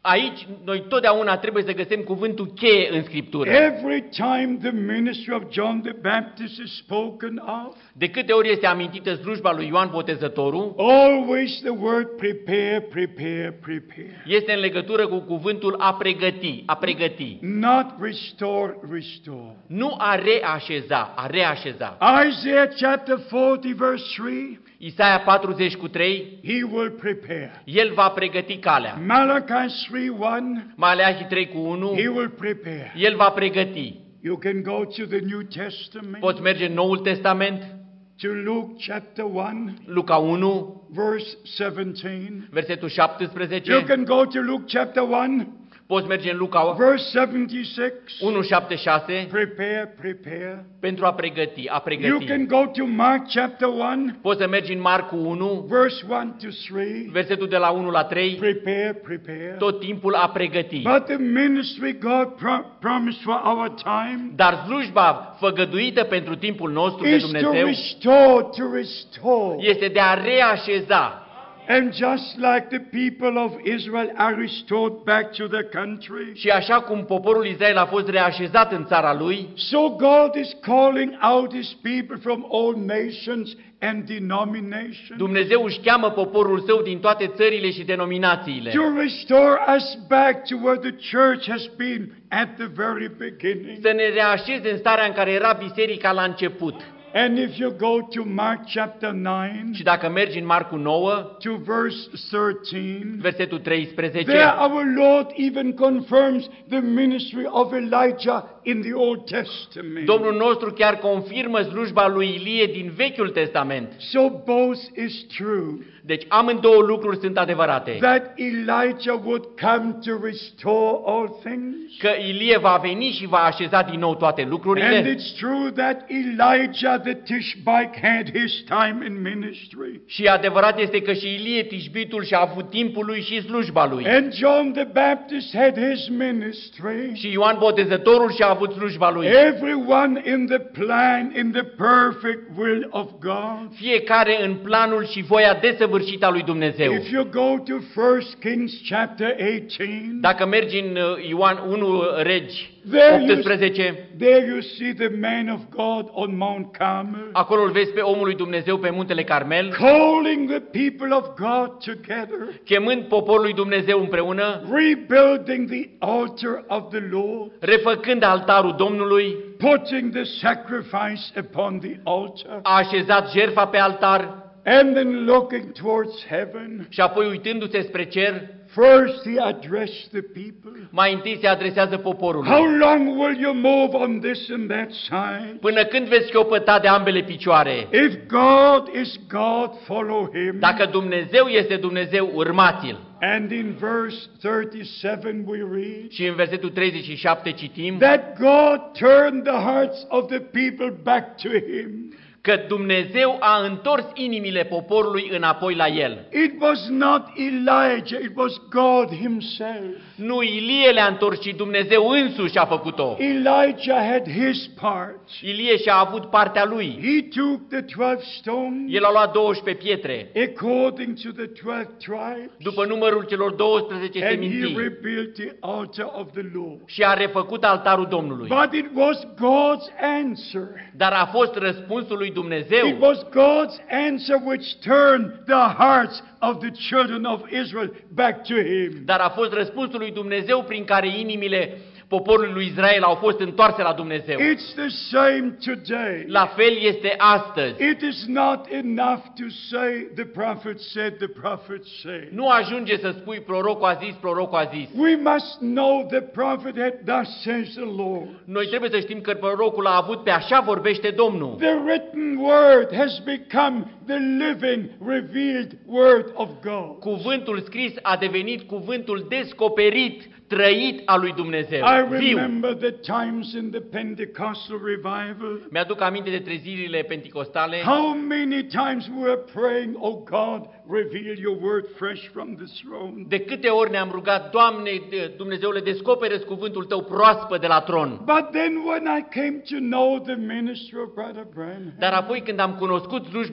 Aici noi totdeauna trebuie să găsim cuvântul cheie în Scriptură. Every time the ministry of John the Baptist is spoken of, De câte ori este amintită slujba lui Ioan Botezătorul, always the word prepare, prepare, prepare. este în legătură cu cuvântul a pregăti, a pregăti. Not restore, restore. Nu a reașeza, a reașeza. Isaiah chapter forty verse three, Isaia patruzeci cu trei, he will prepare. el va pregăti calea. Malachi three one, Maleahi trei cu unu, he will prepare. el va pregăti. You can go to the New Testament, Poți merge în Noul Testament, to Luke chapter one, Luca unu, verse seventeen. versetul You șaptesprezece. can go to Luke chapter one, Poți merge în Luca verse seventy-six. unu șaptezeci și șase, Prepare, prepare. pentru a pregăti, a You pregăti. can go to Mark chapter one, Poți să mergi în Marcu unu, verse one to three. versetul de la unu la trei, Prepare, prepare. tot timpul a pregăti. But the ministry God pro- promised for our time Dar slujba făgăduită pentru timpul nostru de is to Dumnezeu restore, to restore. este de a reașeza. And just like the people of Israel are restored back to their country, Și așa cum poporul Israel a fost reașezat în țara lui, so God is calling out His people from all nations and denominations Dumnezeu își cheamă poporul său din toate țările și denominațiile to restore us back to where the church has been at the very beginning. să ne reașeze în starea în care era biserica la început. And if you go to Mark chapter nine, Și dacă mergi în Marcu nouă, to verse thirteen, versetul treisprezece, there our Lord even confirms the ministry of Elijah in the Old Testament. Domnul nostru chiar confirmă slujba lui Ilie din Vechiul Testament. So both is true, Deci amândouă lucruri sunt adevărate. that Elijah would come to restore all things. Că Ilie va veni și va așeza din nou toate And lucrurile. it's true that Elijah the Tishbite had his time in ministry. Și adevărat este că și Ilie Tishbitul și-a avut timpul lui și slujba lui. And John the Baptist had his ministry. Și Ioan Botezătorul și-a avut slujba lui. Everyone in the plan, in the perfect will of God. Fiecare în planul și voia desăvârșită a lui Dumnezeu. If you go to First Kings chapter eighteen, Dacă mergi în uh, Ioan unu Regi there you, optsprezece, there you see the man of God on Mount Carmel, acolo îl vezi pe omul lui Dumnezeu pe muntele Carmel, calling the people of God together, chemând poporul lui Dumnezeu împreună, rebuilding the altar of the Lord, refăcând altarul Domnului, putting the sacrifice upon the altar, a așezat jertfa pe altar and then looking towards heaven. și apoi uitându-se spre cer, First he addressed the people. mai întâi se adresează poporului. How long will you move on this and that side? Până când veți șchiopăta de ambele picioare? If God is God, follow him. Dacă Dumnezeu este Dumnezeu, urmați-l. And in verse thirty-seven we read Și în versetul treizeci și șapte citim that God turned the hearts of the people back to him. că Dumnezeu a întors inimile poporului înapoi la el. It was not Elijah, it was God himself. Nu Ilie le-a întors, ci Dumnezeu însuși a făcut-o. Elijah had his part. Ilie și-a avut partea lui. He took the twelve stones El a luat douăsprezece pietre, according to the twelve tribes, după numărul celor douăsprezece and he seminții, rebuilt the altar of the Lord. și a refăcut altarul Domnului. But it was God's answer. Dar a fost răspunsul lui It Dumnezeu. was God's answer which turned the hearts of the children of Israel back to him. Dar a fost răspunsul lui Dumnezeu prin care inimile poporului lui Israel au fost întoarse la Dumnezeu. It's the same today. La fel este astăzi. It is not enough to say the prophet said, the prophet said. Nu ajunge să spui prorocul a zis, prorocul a zis. We must know the prophet had thus says the Lord. Noi trebuie să știm că prorocul a avut pe așa vorbește Domnul. The written word has become the living, revealed word of God. Cuvântul scris a devenit cuvântul descoperit, trăit al lui Dumnezeu. I Viu. remember the times in the Pentecostal revival. Mi-aduc aminte de trezirile penticostale. How many times we were praying, oh God, reveal your word fresh from the throne. De câte ori ne-am rugat, Doamne, Dumnezeule, descoperă cuvântul Tău proaspăt de la tron. But then when I came to know the ministry of Brother Branham, Dar apoi când am cunoscut slujba fratelui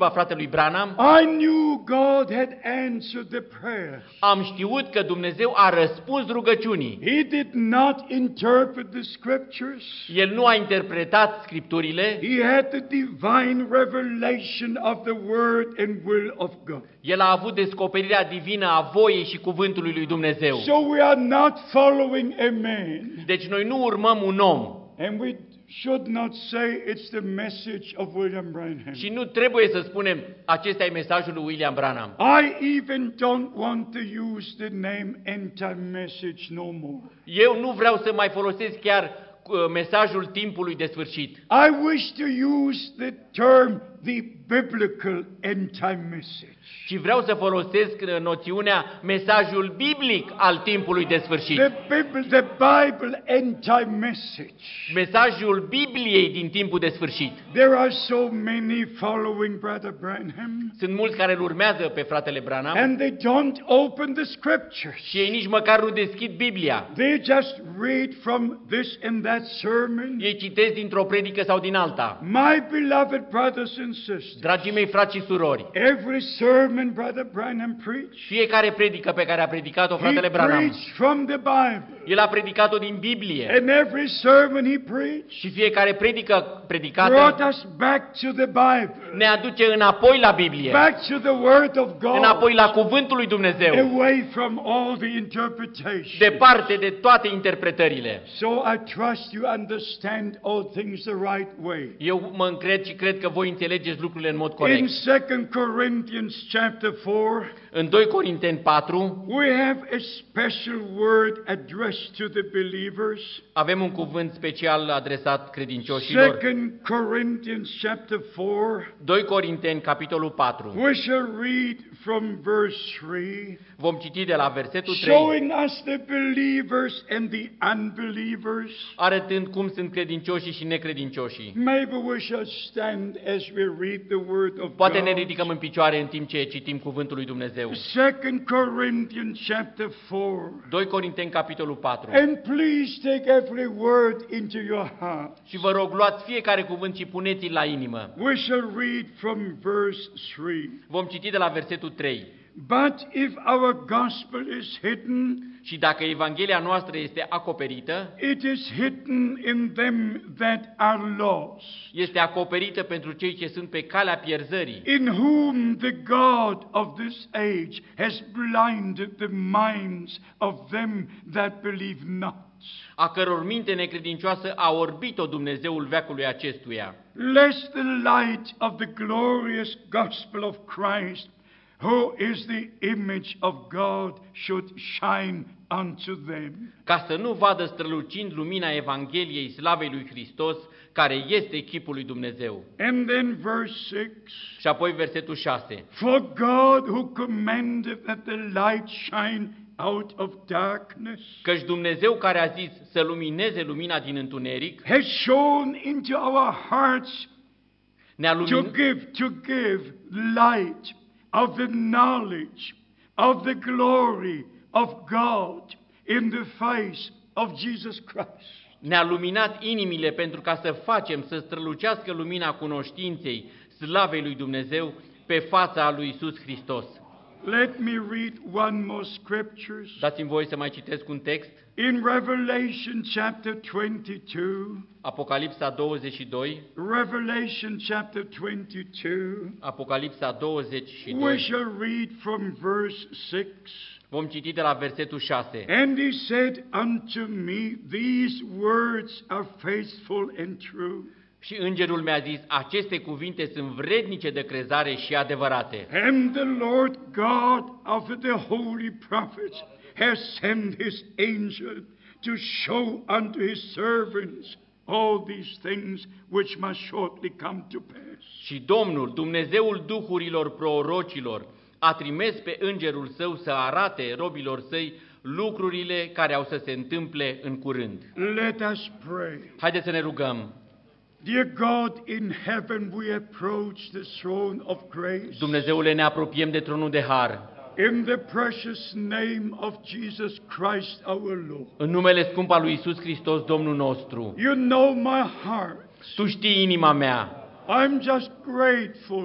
lui Branham, I knew God had answered the prayer. am știut că Dumnezeu a răspuns rugăciunii. He did not interpret the scriptures. El nu a interpretat scripturile, He had the divine revelation of the word and will of God. el a avut descoperirea divină a voiei și cuvântului lui Dumnezeu. So we are not following a man. Deci noi nu urmăm un om And we should not say it's the message of William Branham. și nu trebuie să spunem acesta e mesajul lui William Branham. I even don't want to use the name end time message no more. Eu nu vreau să mai folosesc chiar uh, mesajul timpului de sfârșit. I wish to use the term the biblical end time message. Și vreau să folosesc uh, noțiunea mesajul biblic al timpului de sfârșit. The Bible, the Bible end time message. Mesajul Bibliei din timpul de sfârșit. There are so many following Brother Branham, Sunt mulți care îl urmează pe fratele Branham and they don't open the scriptures. și ei nici măcar nu deschid Biblia. They just read from this and that sermon. Ei citesc dintr-o predică sau din alta. My beloved brothers and sisters, Dragii mei frați și surori, every sermon Brother Branham preached, fiecare predică pe care a predicat-o he fratele Branham, preached from the Bible. el a predicat-o din Biblie. And every sermon he preached Și fiecare predică predicată brought us back to the Bible, ne aduce înapoi la Biblie, back to the Word of God, înapoi la cuvântul lui Dumnezeu, away from all the interpretations. departe de toate interpretările. So I trust you understand all things the right way. Eu mă încred și cred că voi înțelegeți lucrurile în mod In corect. Second Corinthians chapter four, În doi Corinteni patru we have a special word addressed to the believers. avem un cuvânt special adresat credincioșilor. Second Corinthians chapter four, doi Corinteni capitolul patru. we shall read from verse three, Vom citi de la versetul trei, showing us the believers and the unbelievers. arătând cum sunt credincioșii și necredincioșii. Maybe we shall stand as we read the word of Poate ne God. ridicăm în picioare în timp ce citim cuvântul lui Dumnezeu. Second Corinthians chapter four. doi Corinteni capitolul patru. And please take every word into your heart. Și vă rog, luați fiecare cuvânt și puneți-l la inimă. We shall read from verse three. Vom citi de la versetul trei. But if our gospel is hidden, Și dacă Evanghelia noastră este acoperită, it is hidden in them that are lost, este acoperită pentru cei ce sunt pe calea pierzării, in whom the God of this age has blinded the minds of them that believe not, a căror minte necredincioasă a orbit-o Dumnezeul veacului acestuia, lest the light of the glorious gospel of Christ, who is the image of God, should shine unto them. ca să nu vadă strălucind lumina Evangheliei slavei lui Hristos, care este chipul lui Dumnezeu. And then verse six, Și apoi versetul șase. for God who commanded that the light shine out of darkness, Căci Dumnezeu care a zis să lumineze lumina din întuneric, has shone into our hearts ne-a to luminat, give, to give light of the knowledge of the glory of God in the face of Jesus Christ. ne-a luminat inimile pentru ca să facem să strălucească lumina cunoștinței slavei lui Dumnezeu pe fața lui Iisus Hristos. Let me read one more scripture. Dați-mi voie să mai citesc un text. In Revelation chapter twenty-two, Apocalipsa douăzeci și doi, Revelation chapter twenty-two, Apocalipsa douăzeci și we doi, shall read from verse six. vom citi de la versetul șase. And he said unto me, these words are faithful and true. Și îngerul mi-a zis, aceste cuvinte sunt vrednice de crezare și adevărate. And the Lord God of the holy prophets has sent his angel to show unto his servants all these things which must shortly come to pass. Și Domnul, Dumnezeul duhurilor prorocilor, a trimis pe îngerul său să arate robilor săi lucrurile care au să se întâmple în curând. Let us pray. Haideți să ne rugăm. Dear God in heaven, we approach the throne of grace. Dumnezeule, ne apropiem de tronul de har. In the precious name of Jesus Christ our Lord. În numele scump al lui Iisus Hristos, Domnul nostru. You know my heart. Tu știi inima mea. I'm just grateful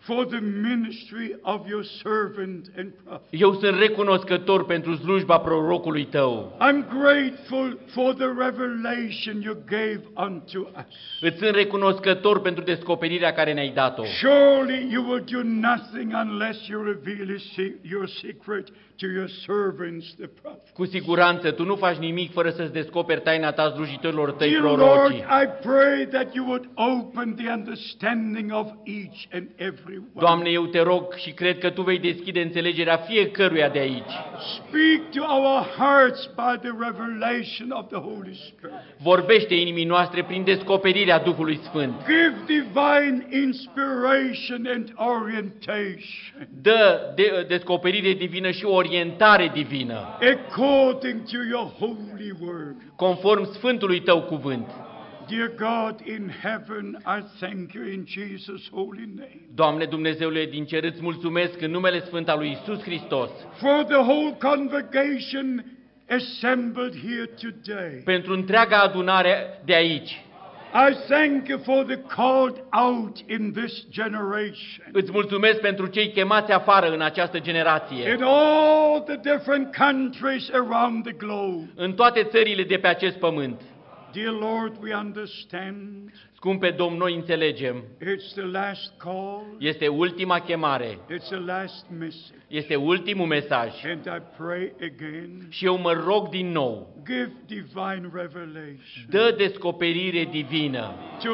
for the ministry of your servant and prophet. Eu sunt recunoscător pentru slujba prorocului tău. I'm grateful for the revelation you gave unto us. Îți sunt recunoscător pentru descoperirea care ne-ai dat-o. Surely you will do nothing unless you reveal his se- your secret to your servants, the prophets. Cu siguranță, tu nu faci nimic fără să-ți descoperi taina ta slujitorilor tăi Dear Lord, prorocii. I pray that you would open the understanding of each and every one. Doamne, eu te rog și cred că Tu vei deschide înțelegerea fiecăruia de aici. Speak to our hearts by the revelation of the Holy Spirit. Vorbește inimii noastre prin descoperirea Duhului Sfânt. Give divine inspiration and orientation Dă de, descoperire divină și orientare divină, according to your holy word. conform Sfântului Tău cuvânt. Dear God in heaven, I thank you in Jesus' holy name Doamne Dumnezeule din cer, îți mulțumesc în numele Sfânt al lui Iisus Hristos for the whole congregation assembled here today. pentru întreaga adunare de aici. I thank you for the called out in this generation. Îți mulțumesc pentru cei chemați afară în această generație, In all the different countries around the globe. în toate țările de pe acest pământ. Dear Lord, we understand Scumpe Domn, noi înțelegem, it's the last call, este ultima chemare, it's the last message. este ultimul mesaj. And I pray again, Și eu mă rog din nou, give divine revelation dă descoperire divină to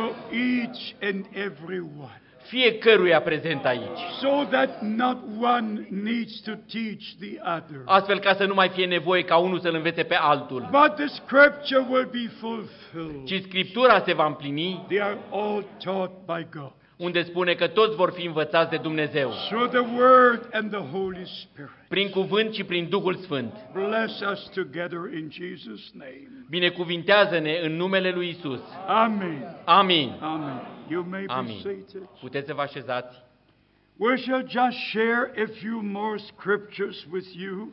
each and every one, fiecăruia prezent aici, so that not one needs to teach the other, astfel ca să nu mai fie nevoie ca unul să-l învețe pe altul, but the scripture will be fulfilled. ci Scriptura se va împlini, They are all taught by God unde spune că toți vor fi învățați de Dumnezeu, through the Word and the Holy Spirit. prin cuvânt și prin Duhul Sfânt. Bless us together in Jesus' name. Binecuvintează-ne în numele lui Isus. Amen. Amin. Amen. You may be Amin. seated. Puteți să vă așezați. We shall just share a few more scriptures with you.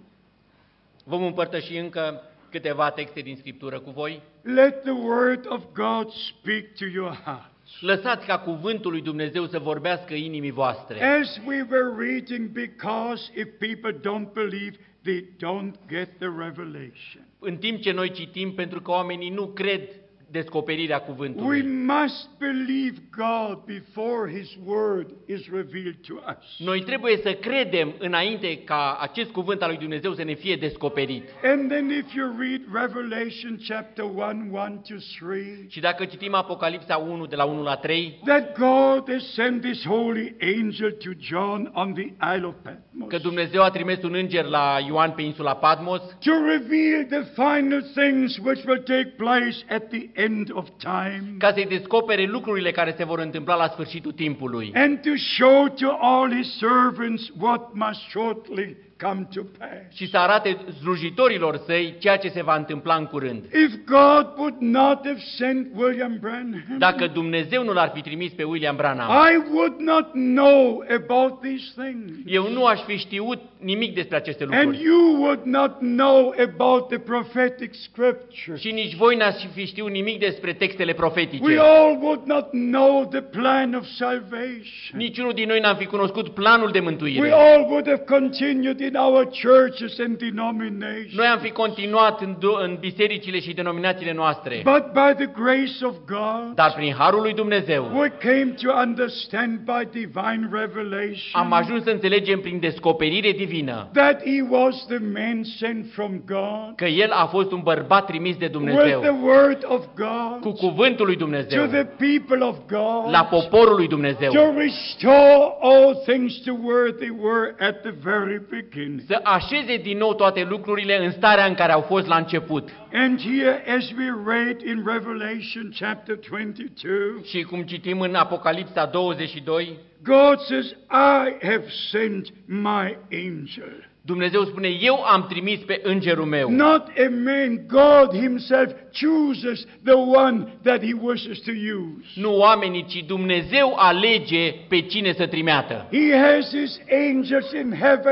Vom împărtăși încă câteva texte din Scriptură cu voi. Let the Word of God speak to your heart. Lăsați ca cuvântul lui Dumnezeu să vorbească inimii voastre. As we were reading, because if people don't believe, they don't get the revelation. În timp ce noi citim, pentru că oamenii nu cred descoperirea We cuvântului. must believe God before His Word is revealed to us. Noi trebuie să credem înainte ca acest cuvânt al lui Dumnezeu să ne fie descoperit. And then if you read Revelation chapter one, one to three, Și dacă citim Apocalipsa unu de la unu la trei, that God has sent His holy angel to John on the Isle of Patmos că Dumnezeu a trimis un înger la Ioan pe insula Patmos to reveal the final things which will take place at the end of time, ca să-i descopere lucrurile care se vor întâmpla la sfârșitul timpului and to show to all His servants what must shortly come to pass. și să arate slujitorilor săi ceea ce se va întâmpla în curând. If God would not have sent William Branham, Dacă Dumnezeu nu l-ar fi trimis pe William Branham, I would not know about these things. eu nu aș fi știut nimic despre aceste And lucruri. you would not know about the prophetic scriptures. Și nici voi n-ați fi știut nimic despre textele We profetice. all would not know the plan of salvation. Niciunul din noi n-am fi cunoscut planul de We mântuire. all would have continued in our churches and denominations. Noi am fi continuat în, do- în bisericile și denominațiile noastre. But by the grace of God, Dar prin harul lui Dumnezeu we came to understand by divine am revelation ajuns să înțelegem prin descoperire divină that He was the man sent from God că El a fost un bărbat trimis de with the Dumnezeu, word of cu God cuvântul lui to Dumnezeu, the people of God, la poporul lui Dumnezeu, to restore all things to where they were at the very beginning. să așeze din nou toate lucrurile în starea în care au fost la început. And here, as we read in Revelation chapter twenty-two, Și cum citim în Apocalipsa douăzeci și doi, God says, I have sent my angel. Dumnezeu spune, eu am trimis pe îngerul meu. Not a man, God Himself chooses the one that He wishes to use. Nu oamenii, ci Dumnezeu alege pe cine să trimeată. He has His angels in heaven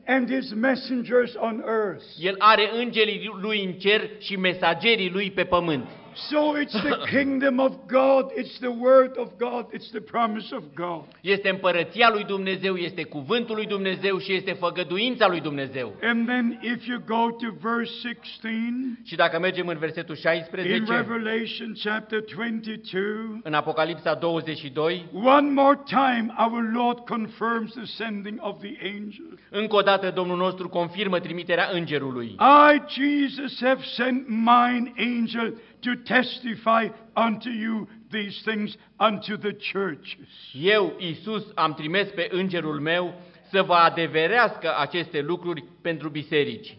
and his messengers on earth. El are îngerii lui în cer și mesagerii lui pe pământ. So it's the kingdom of God, it's the word of God, it's the promise of God. Este împărăția lui Dumnezeu, este cuvântul lui Dumnezeu și este făgăduința lui Dumnezeu. And then if you go to verse sixteen, Și dacă mergem în versetul in șaisprezece, Revelation chapter twenty-two, în Apocalipsa douăzeci și doi, one more time our Lord confirms the sending of the angel. încă o dată Domnul nostru confirmă trimiterea îngerului. I, Jesus, have sent mine angel to testify unto you these things unto the churches. Eu, Iisus, am trimis pe îngerul meu să vă adeverească aceste lucruri pentru biserici.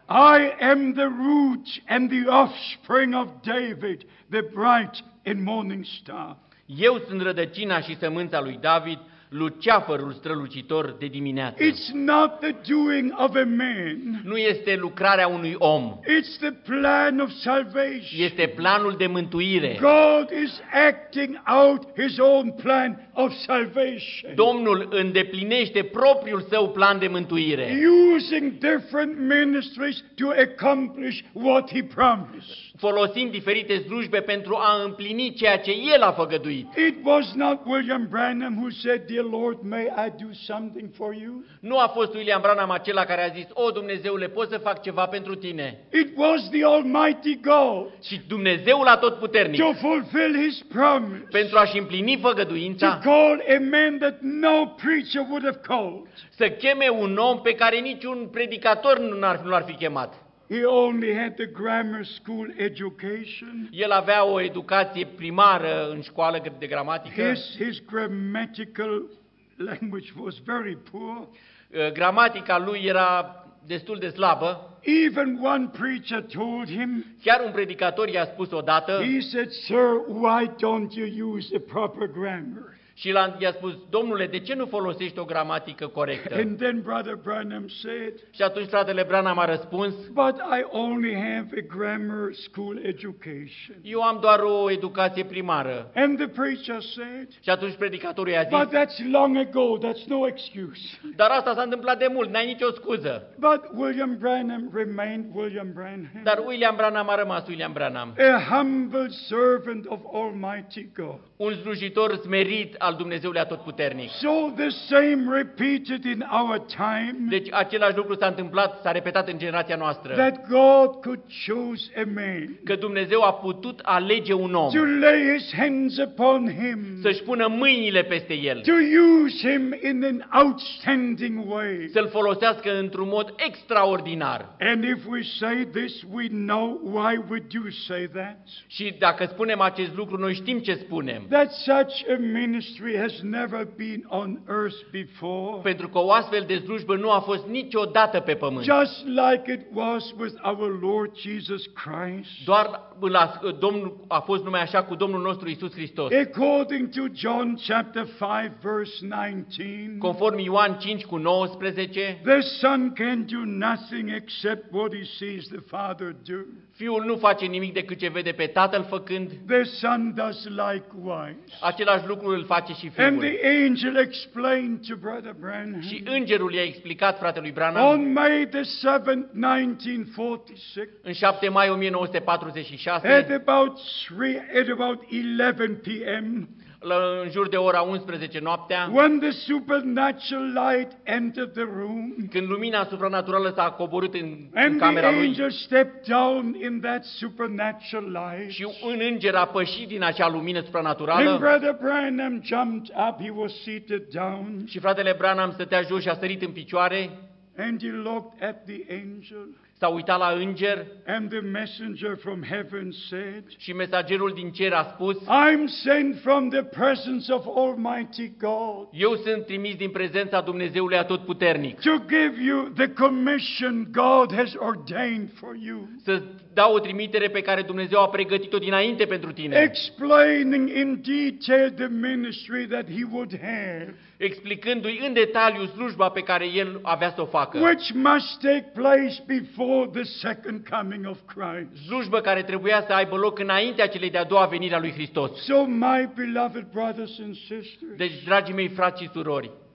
I am the root and the offspring of David, the bright and morning star. Eu sunt rădăcina și sămânța lui David, luceafărul strălucitor de dimineață. It's not the doing of a man. Nu este lucrarea unui om, It's the plan of salvation. este planul de mântuire. God is acting out his own plan of salvation, Domnul îndeplinește propriul său plan de mântuire, using different ministries to accomplish what he promised. folosind diferite slujbe pentru a împlini ceea ce El a făgăduit. It was not William Branham who said, "Dear Lord, may I do something for you?" Nu a fost William Branham acela care a zis, o, Dumnezeule, pot să fac ceva pentru tine? It was the Almighty God Și Dumnezeul atotputernic, to fulfill his promise, pentru a-și împlini to făgăduința, call a man that no preacher would have called. să cheme un om pe care niciun predicator nu ar nu ar fi chemat. He only had the grammar school education. El avea o educație primară în școală de gramatică. His, his grammatical language was very poor. Uh, Gramatica lui era destul de slabă. Even one preacher told him, Chiar un predicator i-a spus odată he said, "Sir, why don't you use a proper grammar?" și l-a, i-a spus, domnule, de ce nu folosești o gramatică corectă? And then Brother Branham said, Și atunci fratele Branham a răspuns, "But I only have a grammar school education." eu am doar o educație primară. And the preacher said, Și atunci predicatorul i-a "But zis, that's long ago, that's no excuse." dar asta s-a întâmplat de mult, n-ai nicio scuză. But William Branham remained William Branham, Dar William Branham a rămas William Branham, a humble servant of Almighty God. un slujitor smerit al Dumnezeului Atotputernic. So the same repeated in our time, Deci același lucru s-a întâmplat, s-a repetat în generația noastră, that God could choose a man că Dumnezeu a putut alege un om, to lay his hands upon him, să-și pună mâinile peste el, to use him in an outstanding way. să-l folosească într-un mod extraordinar. And if we say this, we know why we do say that. Și dacă spunem acest lucru, noi știm ce spunem. That such a ministry has never been on earth before, Pentru că o astfel de slujbă nu a fost niciodată pe pământ. just like it was with our Lord Jesus Christ. Doar la, Domnul, a fost numai așa cu Domnul nostru Iisus Hristos. According to John chapter five verse nineteen, Conform Ioan cinci cu nouăsprezece, the Son can do nothing except what he sees the Father do. Fiul nu face nimic decât ce vede pe Tatăl făcând, The Son does likewise. același lucru îl face și And Fiul. the angel explained to Brother Branham, Și îngerul i-a explicat fratelui Branham on May the seventh, nineteen forty-six, în șapte mai o mie nouă sute patruzeci și șase, at about three, at about eleven p m, la, în jur de ora unsprezece noaptea, when the supernatural light entered the room, când lumina supranaturală s-a coborât în, în and the camera lui angel stepped down in that supernatural light, și un înger a pășit din acea lumină and supranaturală Brother Branham jumped up, he was seated down, și fratele Branham stătea jos și a sărit în picioare, and he looked at the angel, s-a uitat la înger and the messenger from heaven said, și mesagerul din cer a spus, "I'm sent from the presence of Almighty God eu sunt trimis din prezența Dumnezeului Atotputernic to give you the commission God has ordained for you, să dau o trimitere pe care Dumnezeu a pregătit-o dinainte pentru tine, explaining in detail the ministry that he would have, explicându-i în detaliu slujba pe care el avea să o facă, which must take place before the second coming of Christ." slujbă care trebuia să aibă loc înaintea celei de-a doua venire a lui Hristos. So, my beloved brothers and sisters, Deci, dragii mei frați și surori,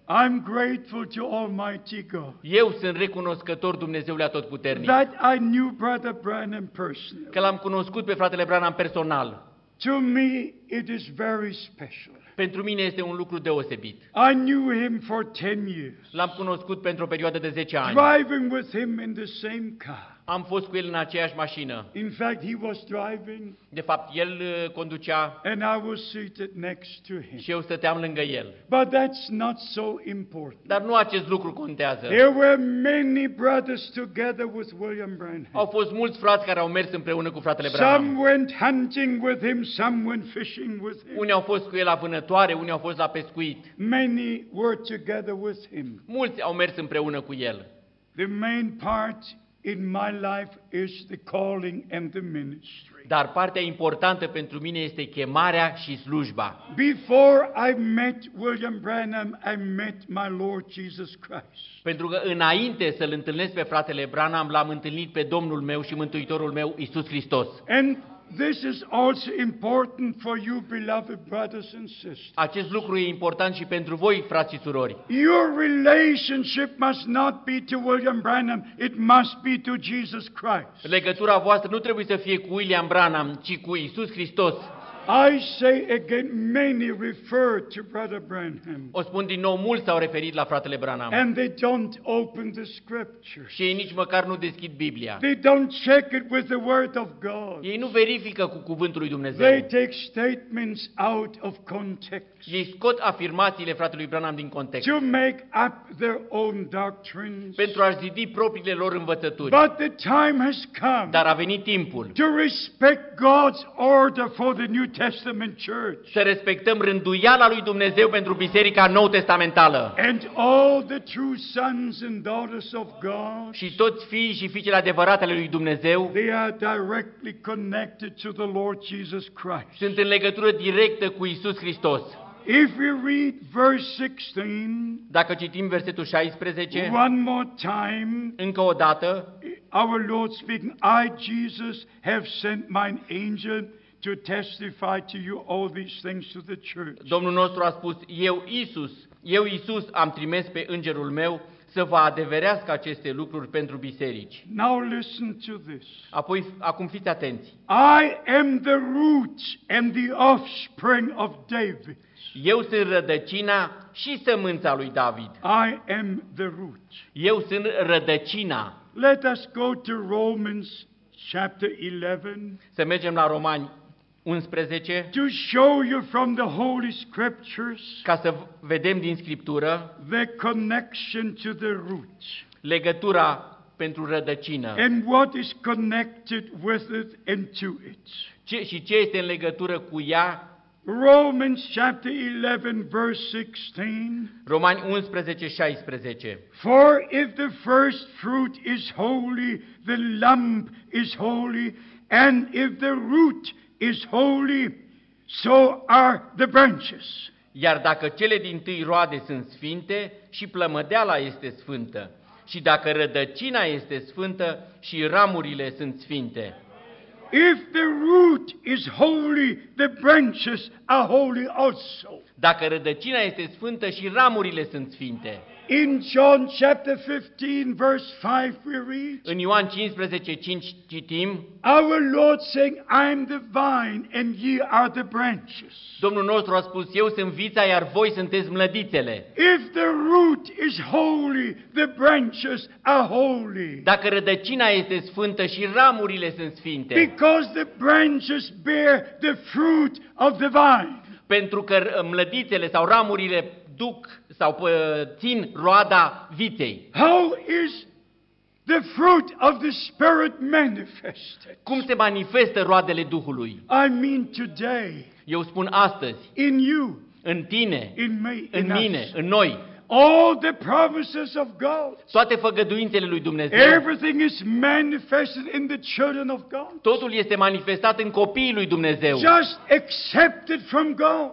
I'm grateful to Almighty God Eu sunt recunoscător Dumnezeului Atotputernic that I knew Brother Branham personally. că l-am cunoscut pe fratele Branham personal. To me, it is very special. Pentru mine este un lucru deosebit. I knew him for ten years, L-am cunoscut pentru o perioadă de zece ani. driving with him in the same car. Am fost cu el în aceeași mașină. In fact, he was driving, De fapt, el uh, conducea and I was seated next to him. și eu stăteam lângă el. But that's not so important. Dar nu acest lucru contează. There were many brothers together with William Branham. Au fost mulți frați care au mers împreună cu fratele Branham. Some went hunting with him, some went fishing with him. Unii au fost cu el la vânătoare, unii au fost la pescuit. Many were together with him. Mulți au mers împreună cu el. The main part in my life is the calling and the ministry. Dar partea importantă pentru mine este chemarea și slujba. Before I met William Branham, I met my Lord Jesus Christ. Pentru că înainte să-l întâlnesc pe fratele Branham, l-am întâlnit pe Domnul meu și Mântuitorul meu, Iisus Hristos. And this is also important for you, beloved brothers and sisters. Acest lucru e important și pentru voi, frați și surori. Your relationship must not be to William Branham, it must be to Jesus Christ. Legătura voastră nu trebuie să fie cu William Branham, ci cu Iisus Hristos. I say again, many refer to Brother Branham, O spun din nou, mulți s-au referit la fratele Branham. and they don't open the scriptures. Și ei nici măcar nu deschid Biblia. They don't check it with the Word of God. Ei nu verifică cu cuvântul lui They Dumnezeu. take statements out of context Ei scot afirmațiile fratelui Branham din context to make up their own doctrines. pentru a zidi propriile lor învățături. But the time has come Dar a venit timpul to respect God's order for the New Testament church. să respectăm rânduiala lui Dumnezeu pentru Biserica Nou-Testamentală. And all the true sons and daughters of God, Și toți fiii și fiicele adevărate ale lui Dumnezeu they are directly connected to the Lord Jesus Christ. sunt în legătură directă cu Iisus Hristos. If we read verse sixteen, Dacă citim versetul șaisprezece, one more time, încă o dată, our Lord speaking, I, Jesus, have sent mine angel to testify to you all these things to the church. Domnul nostru a spus, eu Iisus, eu Iisus am trimis pe îngerul meu să vă adeverească aceste lucruri pentru biserici. Now listen to this. Apoi, acum fiți atenți. I am the root and the offspring of David. Eu sunt rădăcina și sămânța lui David. I am the root. Eu sunt rădăcina. Let us go to Romans chapter eleven Să mergem la Romani unsprezece, to show you from the Holy Scriptures ca să vedem din Scriptură the connection to the root legătura pentru rădăcină. and what is connected with it and to it. Ce, și ce este în legătură cu ea. Romans chapter eleven verse sixteen. Romani unsprezece, șaisprezece. For if the first fruit is holy, the lump is holy, and if the root is holy, so are the branches. Iar dacă cele dintâi roade sunt sfinte, și plămădeala este sfântă. Și dacă rădăcina este sfântă, și ramurile sunt sfinte. If the root is holy, the branches are holy also. Dacă rădăcina este sfântă, și ramurile sunt sfinte. In John chapter fifteen verse five we read, În Ioan cincisprezece, cinci citim, our Lord saying, I am the vine and ye are the branches. Domnul nostru a spus, eu sunt vița, iar voi sunteți mlădițele. If the root is holy, the branches are holy. Dacă rădăcina este sfântă, și ramurile sunt sfinte. Because the branches bear the fruit of the vine. Pentru că mlădițele sau ramurile duc sau uh, țin roada viței. How is the fruit of the Spirit manifested? Cum se manifestă roadele Duhului? I mean today, Eu spun astăzi, in you, în tine, in me, în in mine, us. în noi, All the promises of God. toate făgăduințele lui Dumnezeu, Everything is manifested in the children of God. totul este manifestat în copiii lui Dumnezeu. Just accepted from God.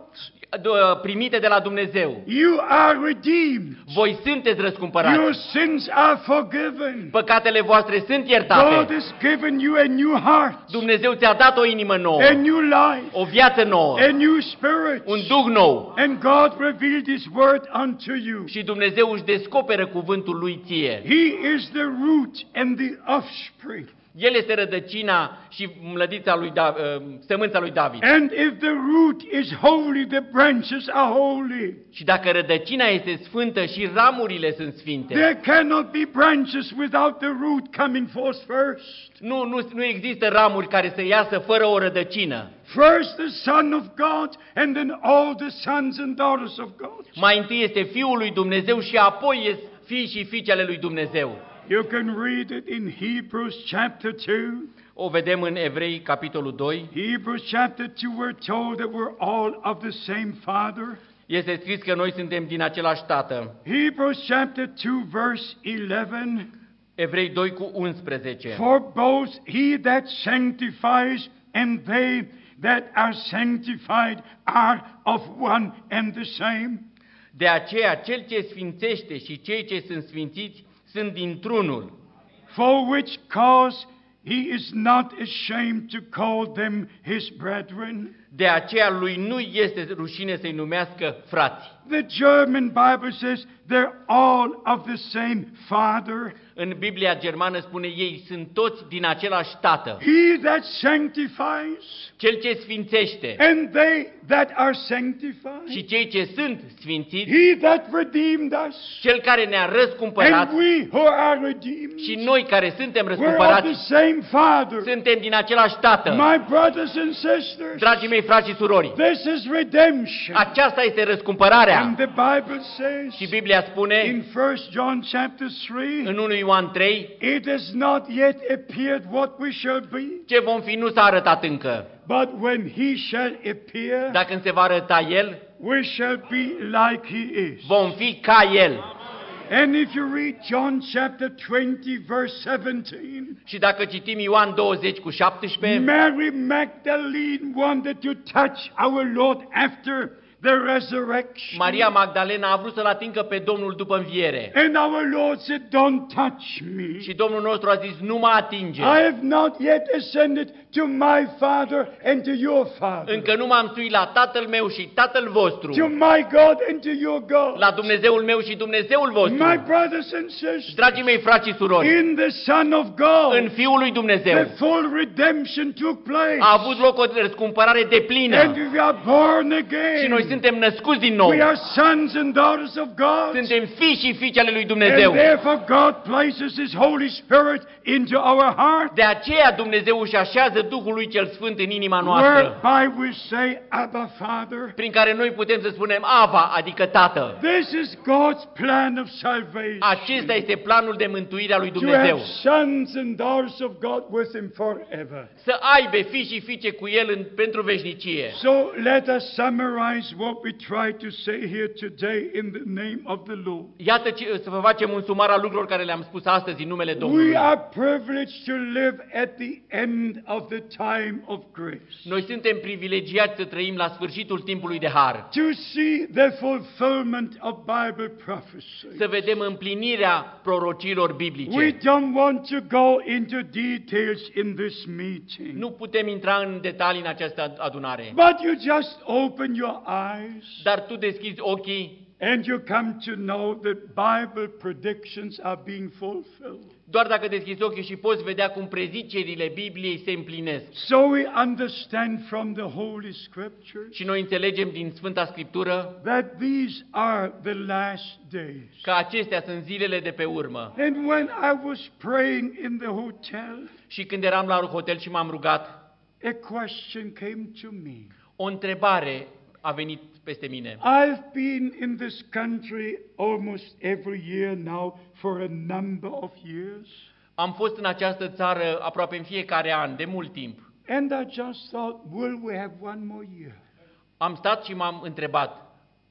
primite de la Dumnezeu. You are redeemed. Voi sunteți răscumpărați. Your sins are forgiven. Păcatele voastre sunt God iertate. has given you a new heart, Dumnezeu ți-a dat o inimă nouă, a new life, o viață nouă, a new spirit. un duh nou. And God revealed His word unto you. Și Dumnezeu își descoperă cuvântul lui ție. He is the root and the offspring. El este rădăcina și mlădița lui da, sămânța lui David. And if the root is holy, the branches are holy. Și dacă rădăcina este sfântă și ramurile sunt sfinte, There cannot be branches without the root coming forth first. nu, nu, nu există ramuri care să iasă fără o rădăcină. First the Son of God, and then all the sons and daughters of God. Mai întâi este Fiul lui Dumnezeu și apoi este fii și fiice ale lui Dumnezeu. You can read it in Hebrews chapter two. O vedem în Evrei, capitolul doi. Hebrews chapter two, we're told that we're all of the same Father. Este scris că noi suntem din același tată. Hebrews chapter two, verse eleven. Evrei doi cu unsprezece. For both he that sanctifies and they that are sanctified are of one and the same. De aceea, cel ce sfințește și cei ce sunt sfințiți sunt dintr-unul. For which cause he is not ashamed to call them his brethren. De aceea lui nu este rușine să-i numească frați. The German Bible says they're all of the same Father. În Biblia germană spune ei sunt toți din același tată. He that sanctifies Cel ce sfințește and they that are sanctified. și cei ce sunt sfințiți, He that redeemed us cel care ne-a răscumpărat and we who are redeemed. și noi care suntem We're of the răscumpărați same Father. suntem din același tată. My brothers and sisters, Dragii mei frați și surori, this is redemption. aceasta este răscumpărarea. And the Bible says Și Biblia spune in First John chapter three, în unu Ioan trei, it has not yet appeared what we shall be, ce vom fi nu s-a arătat încă, but when he shall appear, dar când se va arăta El, we shall be like he is. vom fi ca El. And if you read John chapter twenty, verse seventeen, Și dacă citim Ioan douăzeci cu șaptesprezece, Mary Magdalene wanted to touch our Lord after the resurrection. Maria Magdalena a vrut să-L atingă pe Domnul după înviere. And our Lord said, don't touch me. Și Domnul nostru a zis, nu mă atinge. I have not yet ascended to my Father and to your Father, Încă nu m-am suit la Tatăl meu și Tatăl vostru, to my God and to your God. la Dumnezeul meu și Dumnezeul My vostru. brothers and sisters, Dragii mei frați și surori, in the Son of God, în Fiul lui the Dumnezeu full redemption took place. a avut loc o răscumpărare deplină And we are born și noi again. suntem născuți din nou. We are sons and daughters of God. Suntem fii și fiice ale lui Dumnezeu. And therefore God places His Holy Spirit into our heart, De aceea Dumnezeu își așează Duhul lui cel Sfânt în inima noastră, whereby we say, Abba, Father. prin care noi putem să spunem Ava, adică Tată. This is God's plan of salvation. Acesta este planul de mântuire a lui To Dumnezeu. have sons and daughters of God with Him forever. Să aibă fii și fiice cu El în, pentru veșnicie. So let us summarize what we try to say here today in the name of the Lord. Iată ce, să vă facem un sumar al lucrurilor care le-am spus astăzi în numele We Domnului. are privileged to live at the end of the time of grace, Noi suntem privilegiați să trăim la sfârșitul timpului de har, to see the fulfillment of Bible prophecy. să vedem împlinirea prorociilor biblice. We don't want to go into details in this meeting, Nu putem intra în detalii în această adunare, but you just open your eyes dar tu deschizi ochii and you come to know that Bible predictions are being fulfilled. doar dacă deschizi ochii și poți vedea cum prezicerile Bibliei se împlinesc. So we understand from the Holy Scriptures Și noi înțelegem din Sfânta Scriptură that these are the last days. că acestea sunt zilele de pe urmă. And when I was praying in the hotel, Și când eram la hotel și m-am rugat, a question came to me. o întrebare a venit peste mine. I've been in this country almost every year now for a number of years, Am fost în această țară aproape în fiecare an, de mult timp. and I just thought, will we have one more year? Am stat și m-am întrebat,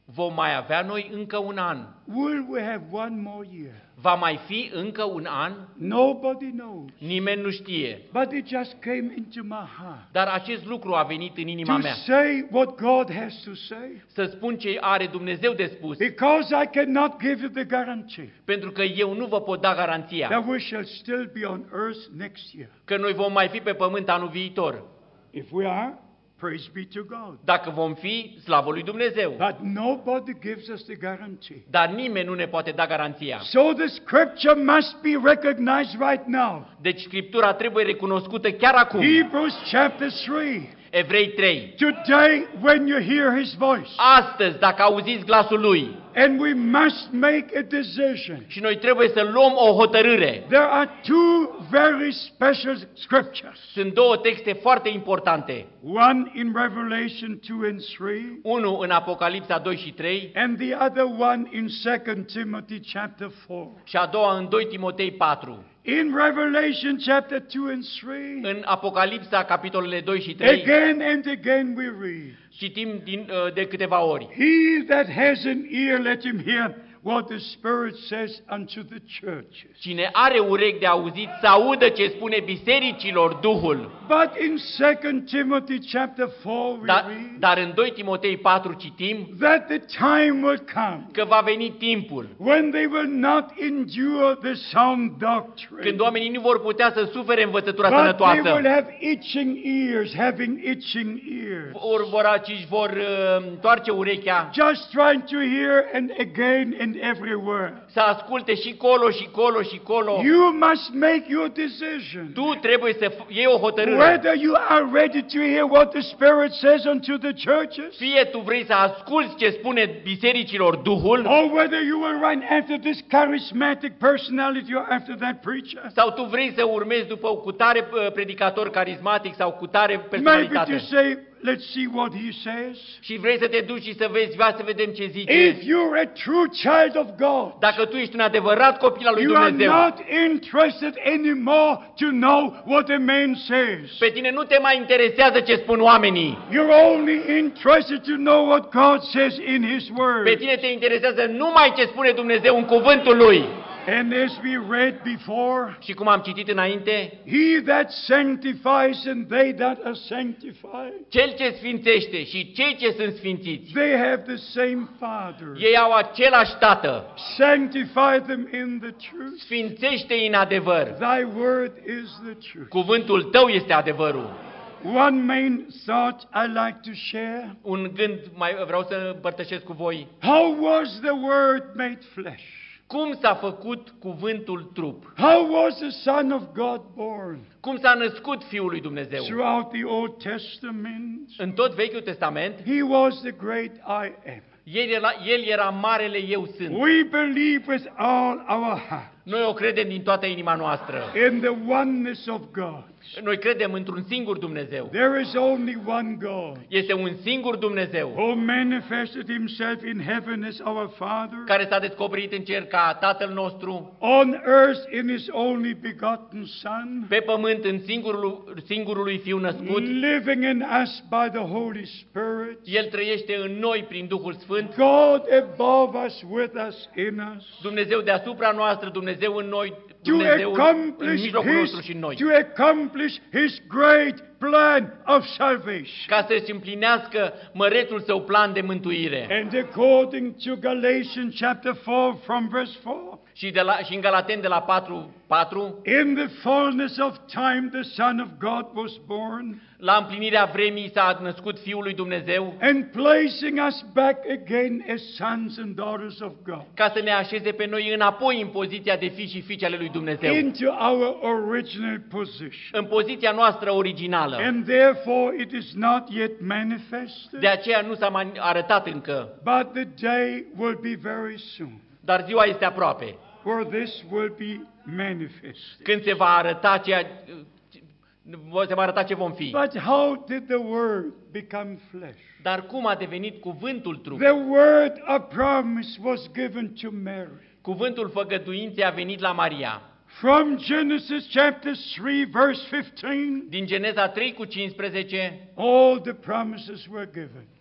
Vom mai avea noi încă un an? Will we have one more year? Va mai fi încă un an? Nobody knows. Nimeni nu știe. But it just came into my heart Dar acest lucru a venit în inima to mea. say what God has to say, Să spun ce are Dumnezeu de spus, because I cannot give you the guarantee pentru că eu nu vă pot da garanția that we shall still be on earth next year. că noi vom mai fi pe pământ anul viitor. If we are, praise be to God. Dacă vom fi, slavă lui Dumnezeu. But nobody gives us the guarantee. Dar nimeni nu ne poate da garanția. So the scripture must be recognized right now. Deci Scriptura trebuie recunoscută chiar acum. Hebrews chapter three. Evrei trei. Today, when you hear his voice, Astăzi, dacă auziți glasul lui, and we must make a decision. și noi trebuie să luăm o hotărâre. There are two very special scriptures. Sunt două texte foarte importante. One in Revelation two and three, Unul în Apocalipsa doi și trei and the other one in Second Timothy chapter four. și a doua în doi Timotei patru. In Revelation chapter two and three, În Apocalipsa capitolele doi și trei again and again we read, citim din, uh, de câteva ori. He that has an ear, let him hear what the Spirit says unto the churches. Cine are urechi de auzit să audă ce spune bisericilor Duhul. But in Second Timothy chapter four we Dar, read dar în doi Timotei patru citim that the time will come că va veni timpul when they will not endure the sound doctrine, când oamenii nu vor putea să sufere învățătura but they will sănătoasă. have itching ears, having itching ears, Or vor, ci vor uh, întoarce urechea just trying to hear and again and every word. să asculte și colo și colo și colo. You must make your decision. Tu trebuie să f- iei o hotărâre. Whether you are ready to hear what the Spirit says unto the churches, Fie tu vrei să asculți ce spune bisericilor Duhul, or whether you will run after this charismatic personality or after that preacher. sau tu vrei să urmezi după cu tare uh, predicator carismatic sau cu tare Maybe to personalitate. say, let's see what he says. Și vrei să te duci și să vezi, vai să vedem ce zice. If you're a true child of God, Dacă tu ești un adevărat copil al lui you are Dumnezeu, not interested anymore to know what a man says. pe tine nu te mai interesează ce spun oamenii. You're only interested to know what God says in His Word. Pe tine te interesează numai ce spune Dumnezeu în cuvântul Lui. And as we read before, Și cum am citit înainte, He that sanctifies and they that are sanctified, cel ce sfințește și cei ce sunt sfințiți, they have the same Father. ei au același Tată. Sanctify them in the truth. Sfințește-i în adevăr. Thy word is the truth. Cuvântul tău este adevărul. One main thought I like to share. Un gând mai vreau să împărtășesc cu voi. How was the Word made flesh? Cum s-a făcut cuvântul trup? How was the Son of God born? Cum s-a născut Fiul lui Dumnezeu? Throughout the Old Testament, În tot Vechiul Testament, He was the great I am. El era, el era marele Eu sunt. We believe with all our heart Noi o credem din toată inima noastră. in the oneness of God. Noi credem într-un singur Dumnezeu. There is only one God Este un singur Dumnezeu who manifested Himself in heaven as our Father, care s-a descoperit în cer ca Tatăl nostru, on earth in His only begotten Son, pe pământ în singurul, singurului Fiu născut. living in us by the Holy Spirit. El trăiește în noi prin Duhul Sfânt. God above us, with us, in us, Dumnezeu deasupra noastră, Dumnezeu în noi, to Dumnezeu în, în accomplish mijlocul nostru și His, în noi. to accomplish His great plan of salvation. Ca să-și împlinească mărețul său plan de mântuire. And according to Galatians chapter four from verse four, Și, de la, și în Galaten de la patru, patru, in the fullness of time the Son of God was born, la împlinirea vremii s-a născut Fiul lui Dumnezeu, and placing us back again as sons and daughters of God, ca să ne așeze pe noi înapoi în poziția de fi și fiice ale lui Dumnezeu, into our original position. în poziția noastră originală. And therefore it is not yet manifested, De aceea nu s-a mai arătat încă, but the day will be very soon, dar ziua este aproape, where this will be manifested. când se va arăta ceea, se va arăta ce vom fi. But how did the Word become flesh? Dar cum a devenit cuvântul trup? The word of promise was given to Mary. Cuvântul făgăduinței a venit la Maria. From Genesis chapter three, verse fifteen, Din Geneza trei cu cincisprezece, all the promises were given.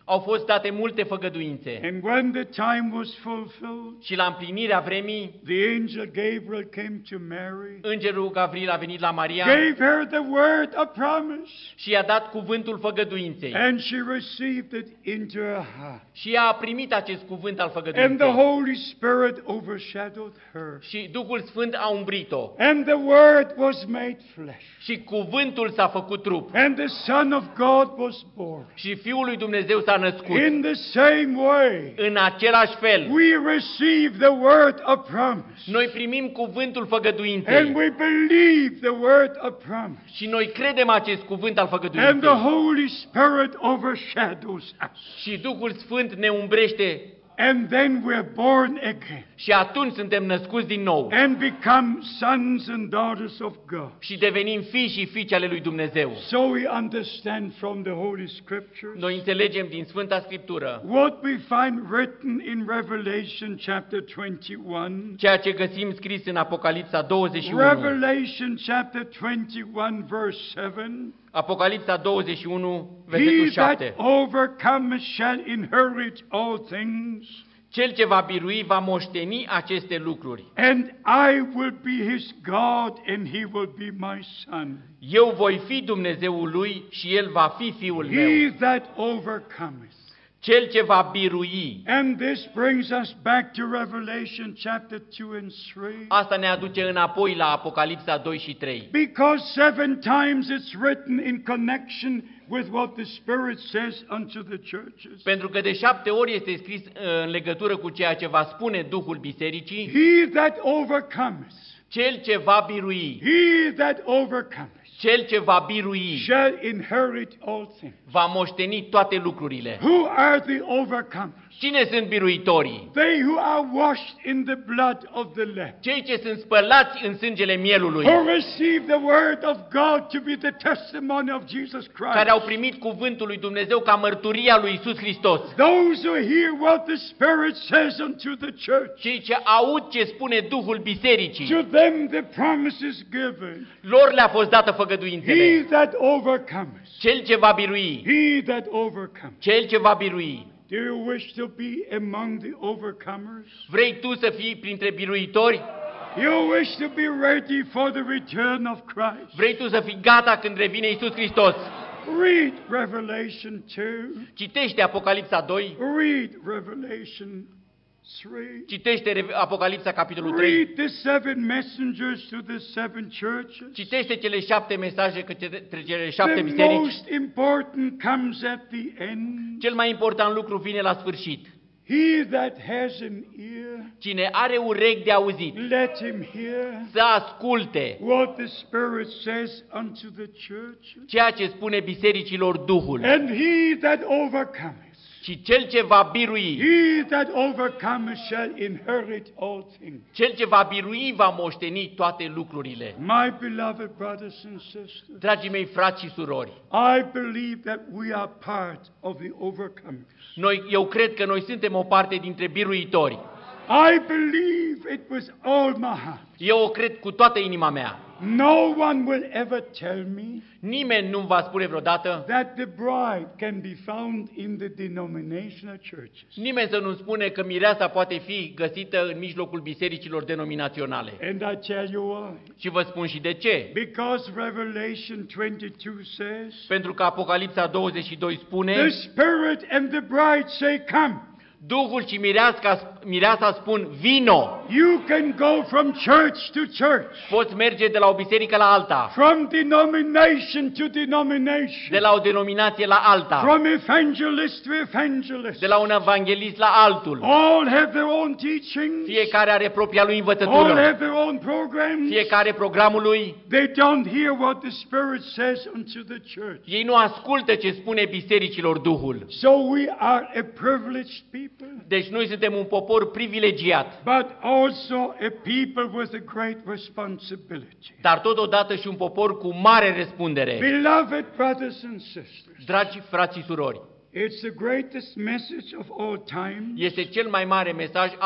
Au fost date multe făgăduințe. And when the time was fulfilled, Și la împlinirea vremii, the angel Gabriel came to Mary, îngerul Gavril a venit la Maria gave her the word of promise, și i-a dat cuvântul făgăduinței. and she received it into her heart. Și ea a primit acest cuvânt al And the făgăduinței. Holy Spirit overshadowed her. Și Duhul Sfânt a umbrit-o. And the Word was made flesh. Și cuvântul s-a făcut trup. And the Son of God was born. Și Fiul lui Dumnezeu s-a născut. In the same way, În același fel, we receive the word of promise. noi primim cuvântul And făgăduinței. we believe the word of promise. Și noi credem acest cuvânt al And the făgăduinței. Holy Spirit overshadows us. Și Duhul Sfânt ne umbrește. And then we're born again Și atunci suntem născuți din nou. and become sons and daughters of God. Și devenim fii și fiice ale lui Dumnezeu. So we understand from the Holy Scriptures Noi înțelegem din Sfânta Scriptură what we find written in Revelation chapter twenty-one. ceea ce găsim scris în Apocalipsa douăzeci și unu. Revelation chapter twenty-one verse seven. Apocalipsa douăzeci și unu, versetul He that șapte. overcometh shall inherit all things, Cel ce va birui va moșteni aceste lucruri. and I will be his God, and he will be my son. Eu voi fi Dumnezeul lui și el va fi fiul meu. He that overcometh. Cel ce va birui. And this brings us back to Revelation chapter two and three. Asta ne aduce înapoi la Apocalipsa doi și trei. Because seven times it's written in connection with what the Spirit says unto the churches. Pentru că de șapte ori este scris uh, în legătură cu ceea ce va spune Duhul Bisericii. He that overcometh, Cel ce va birui. he that overcometh, Cel ce va birui shall inherit all things. va moșteni toate lucrurile. Who are the overcomers? Cine sunt biruitorii? They who are washed in the blood of the Lamb, Cei ce sunt spălați în sângele mielului, who receive the word of God to be the testimony of Jesus care Christ. au primit cuvântul lui Dumnezeu ca mărturia lui Isus Hristos. Those who hear what the Spirit says unto the church, Cei ce aud ce spune Duhul Bisericii, to them the promise is given. lor le-a fost dată He făgăduințele. that overcometh, Cel ce va birui, he that overcometh. cel ce va birui. Do you wish to be among the overcomers? Vrei tu să fii printre biruitori? You wish to be ready for the return of Christ? Vrei tu să fii gata când revine Isus Hristos? Read Revelation two. Citește Apocalipsa doi, Read Revelation three. citește Re- Apocalipsa capitolul trei, Read the seven messengers to the seven churches. citește cele șapte mesaje către cele șapte The biserici. most important comes at the end. Cel mai important lucru vine la sfârșit. He that has an ear, Cine are urechi de auzit, let him hear să asculte what the Spirit says unto the churches. ceea ce spune bisericilor Duhul. And he that overcometh, Și cel ce va birui, he that overcometh shall inherit all things. cel ce va birui va moșteni toate lucrurile. My beloved brothers and sisters, Dragii mei frați și surori, I believe that we are part of the overcomers. noi, eu cred că noi suntem o parte dintre biruitori. I believe it with all my heart. Eu o cred cu toată inima mea. No one will ever tell me Nimeni nu va spune vreodată, that the bride can be found in the denominational churches. nimeni să nu spune că mireasa poate fi găsită în mijlocul bisericilor denominaționale. And I tell you why. Și vă spun și de ce. Because Revelation twenty-two says, Pentru că Apocalipsa douăzeci și doi the spune, Spirit and the bride say, come. Duhul și mireasa, mireasa spun, vino! You can go from church to church, Poți merge de la o biserică la alta, from denomination to denomination, de la o denominație la alta, from evangelist to evangelist. de la un evanghelist la altul. All have their own teachings. Fiecare are propria lui All învățătură. have their own programs. Fiecare programul lui. They don't hear what the Spirit says unto the church. Ei nu ascultă ce spune bisericilor Duhul. So we are a privileged people, Deci noi suntem un popor privilegiat, but also a people with a great responsibility. dar totodată și un popor cu mare răspundere. Beloved brothers and sisters, Dragi frați și surori, it's the greatest message of all time. este cel mai mare mesaj al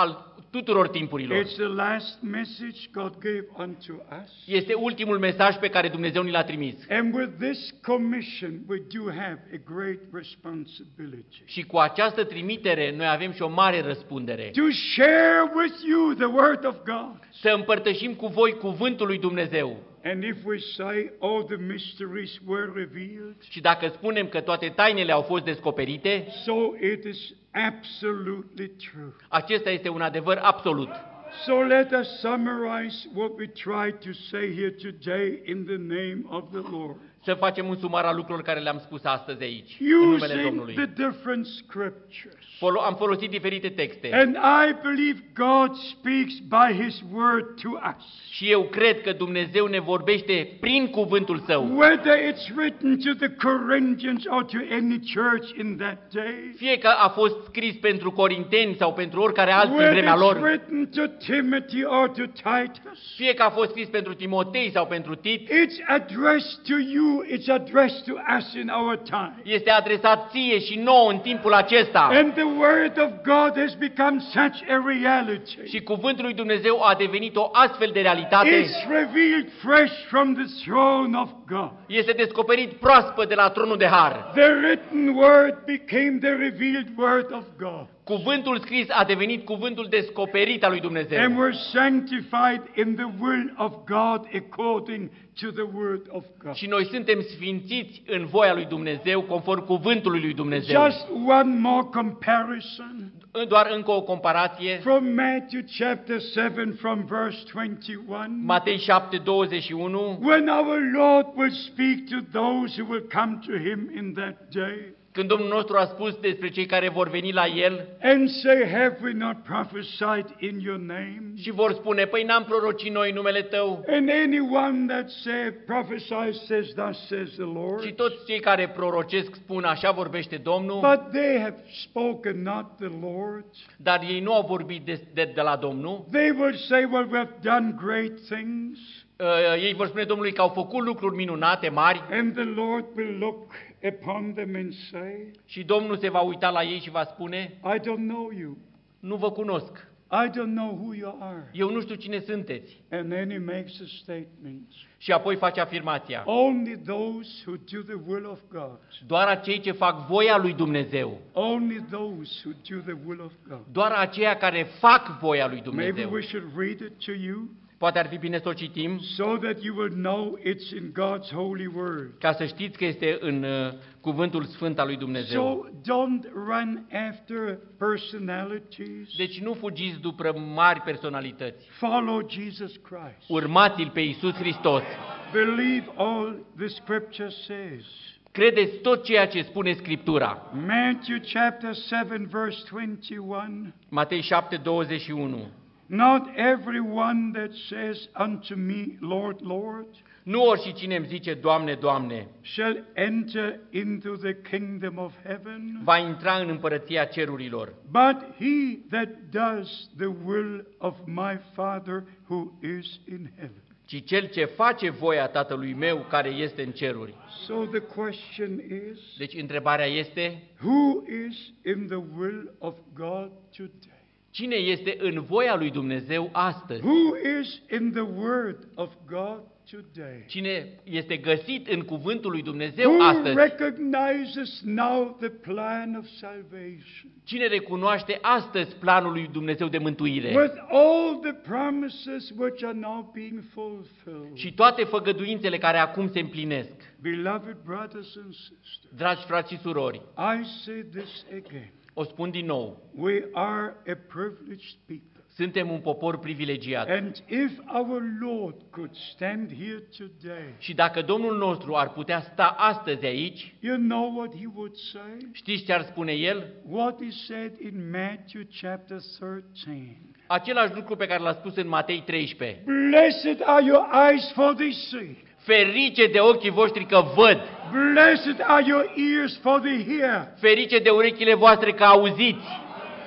tuturor timpurilor. It's the last message God gave unto us. Este ultimul mesaj pe care Dumnezeu ni l-a trimis. And with this commission, we do have a great responsibility. Și cu această trimitere, noi avem și o mare răspundere. To share with you the Word of God. Să împărtășim cu voi cuvântul lui Dumnezeu. And if we say all the mysteries were revealed, Și dacă spunem că toate tainele au fost descoperite, so it is absolutely true. acesta este un adevăr absolut. So let us summarize what we try to say here today in the name of the Lord. Să facem un sumar al lucrurilor care le-am spus astăzi aici, în numele Using Domnului. the different scriptures. Folo- am folosit diferite texte. And I believe God speaks by His Word to us. Și eu cred că Dumnezeu ne vorbește prin cuvântul Său. Whether it's written to the Corinthians or to any church in that day, Fie că a fost scris pentru corinteni sau pentru oricare alții în whether vremea it's lor, written to Timothy or to Titus, fie că a fost scris pentru Timotei sau pentru Tit, it's addressed to you, it's addressed to us in our time. este adresat ție și nouă în timpul acesta. And the Word of God has become such a reality. Și cuvântul lui Dumnezeu a devenit o astfel de realitate. It's revealed fresh from the throne of God. Este descoperit proaspăt de la tronul de har. The written Word became the revealed Word of God. Cuvântul scris a devenit cuvântul descoperit al lui Dumnezeu. And we're sanctified in the will of God according to the Word of God. Și noi suntem sfințiți în voia lui Dumnezeu, conform cuvântului lui Dumnezeu. Just one more comparison. Doar încă o comparație. From Matthew chapter seven from verse twenty-one. Matei șapte, douăzeci și unu. When our Lord will speak to those who will come to Him in that day. Când Domnul nostru a spus despre cei care vor veni la El And say, have we not prophesied in your name? și vor spune, păi n-am prorocit noi în numele Tău? And anyone that said, prophesies, says, thus says the Lord. Și toți cei care prorocesc spun, așa vorbește Domnul, But they have spoken not the Lord. dar ei nu au vorbit de, de, de la Domnul. They will say, well, we've done great things. Uh, ei vor spune Domnului că au făcut lucruri minunate, mari, And the Lord will look upon them and say, și Domnul se va uita la ei și va spune, I don't know you. nu vă cunosc, I don't know who you are. eu nu știu cine sunteți. And then he makes a statement. Și apoi face afirmația, Only those who do the will of God. doar acei ce fac voia lui Dumnezeu, Only those who do the will of God. doar aceia care fac voia lui Maybe Dumnezeu. we should read it to you Poate ar fi bine să o citim, so that you will know it's in God's holy word. ca să știți că este în uh, cuvântul sfânt al lui Dumnezeu. So don't run after personalities. Deci nu fugiți după mari personalități. Follow Jesus Christ. Urmați-L pe Iisus Hristos. Believe all the scripture says. Credeți tot ceea ce spune Scriptura. Matthew chapter seven verse twenty-one. Matei șapte, douăzeci și unu. Not everyone that says unto me, Lord, Lord, Nu orice cine îmi zice, Doamne, Doamne, shall enter into the kingdom of heaven, va intra în împărăția cerurilor, but he that does the will of my Father who is in heaven. ci cel ce face voia Tatălui meu care este în ceruri. So the question is, Deci întrebarea este, who is in the will of God today? cine este în voia lui Dumnezeu astăzi? Who is in the word of God today? Cine este găsit în cuvântul lui Dumnezeu Who astăzi? recognizes now the plan of salvation? Cine recunoaște astăzi planul lui Dumnezeu de mântuire? With all the promises which are now being fulfilled. Și toate făgăduințele care acum se împlinesc. Beloved brothers and sisters, Dragi frați și surori, I say this again. o spun din nou, We are a privileged people. suntem un popor privilegiat. And if our Lord could stand here today, Și dacă Domnul nostru ar putea sta astăzi aici, you know what he would say? știți ce ar spune El? What he said in Matthew chapter thirteen. Același lucru pe care l-a spus în Matei treisprezece. Blessed are your eyes for they see. Ferice de ochii voștri că văd, Blessed are your ears for they hear. ferice de urechile voastre că auziți.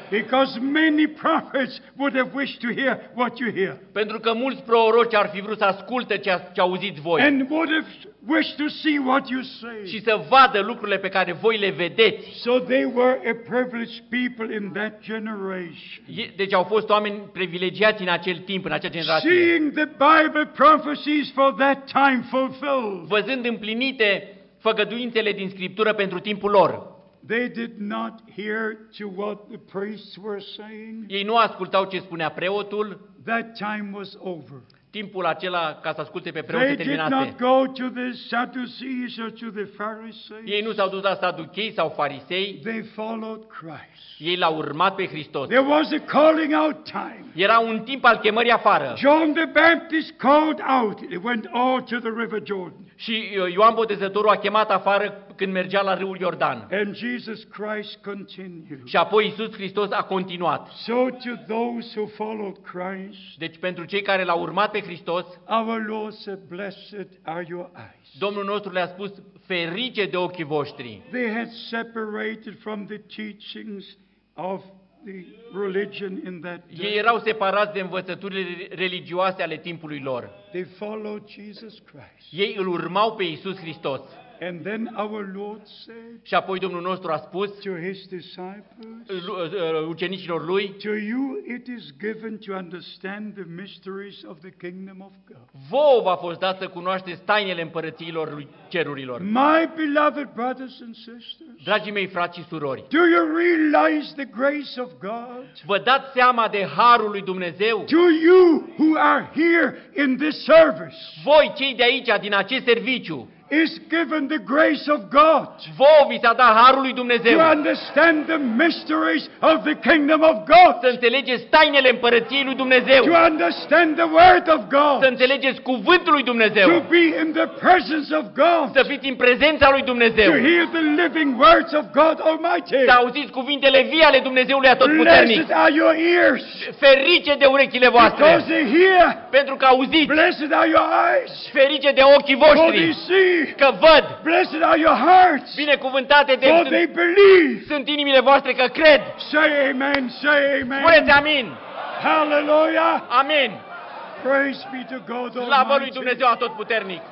Because many prophets would have wished to hear what you hear. Pentru că mulți proroci ar fi vrut să asculte ce, a- ce auziți voi And would have wished to see what you say. și să vadă lucrurile pe care voi le vedeți. So they were a privileged people in that generation. E- Deci au fost oameni privilegiați în acel timp, în acea generație. Seeing the Bible prophecies for that time fulfilled. Văzând împlinite făgăduințele din Scriptură pentru timpul lor. They did not hear to what the priests were saying. Ei nu ascultau ce spunea preotul, That time was over. timpul acela ca să asculte pe preot se They did terminase. not go to the Sadducees or to the Pharisees. Ei nu s-au dus la saduchei sau farisei, They followed Christ. ei l-au urmat pe Hristos. There was a calling out time. Era un timp al chemării afară. John the Baptist called out. They went all to the river Jordan. Și uh, Ioan Botezătorul a chemat afară când mergea la râul Iordan. And Jesus Christ continued. Și apoi Iisus Hristos a continuat. So to those who followed Christ, Deci pentru cei care l-au urmat pe Hristos, our Lord said, blessed are your eyes. Domnul nostru le-a spus, ferice de ochii voștri. They had separated from the teachings of the religion in that Ei day. erau separați de învățăturile religioase ale timpului lor. They followed Jesus Christ. Ei îl urmau pe Iisus Hristos. And then our Lord said Și apoi Domnul nostru a spus to his disciples, lu- uh, ucenicilor lui, to you it is given to understand the mysteries of the kingdom of God. vouă v-a fost dat să cunoașteți tainele împărățiilor lui cerurilor. My beloved brothers and sisters, Dragii mei frați și surori, do you realize the grace of God? vă dați seama de harul lui Dumnezeu? To you who are here in this service Voi, cei de aici, din acest serviciu, is given the grace of God vouă vi s-a dat harul lui to Dumnezeu understand the mysteries of the kingdom of God, să înțelegeți tainele împărăției lui Dumnezeu, to understand the word of să God, înțelegeți cuvântul lui to Dumnezeu, be in the presence of God, să fiți în prezența lui Dumnezeu, to hear the living words of God Almighty. să auziți cuvintele vii ale Dumnezeului Atotputernic. Blessed are your ears Ferice de urechile because voastre, they hear. pentru că auziți. Blessed are your eyes Ferice de ochii for they voștri, see. că văd. Blessed are your hearts Binecuvântate de for they believe. sunt inimile voastre că cred. Say amen, say Spuneți amen. amin. Hallelujah. Amin. Praise be to God Slavă lui Almighty. Dumnezeu Atotputernic.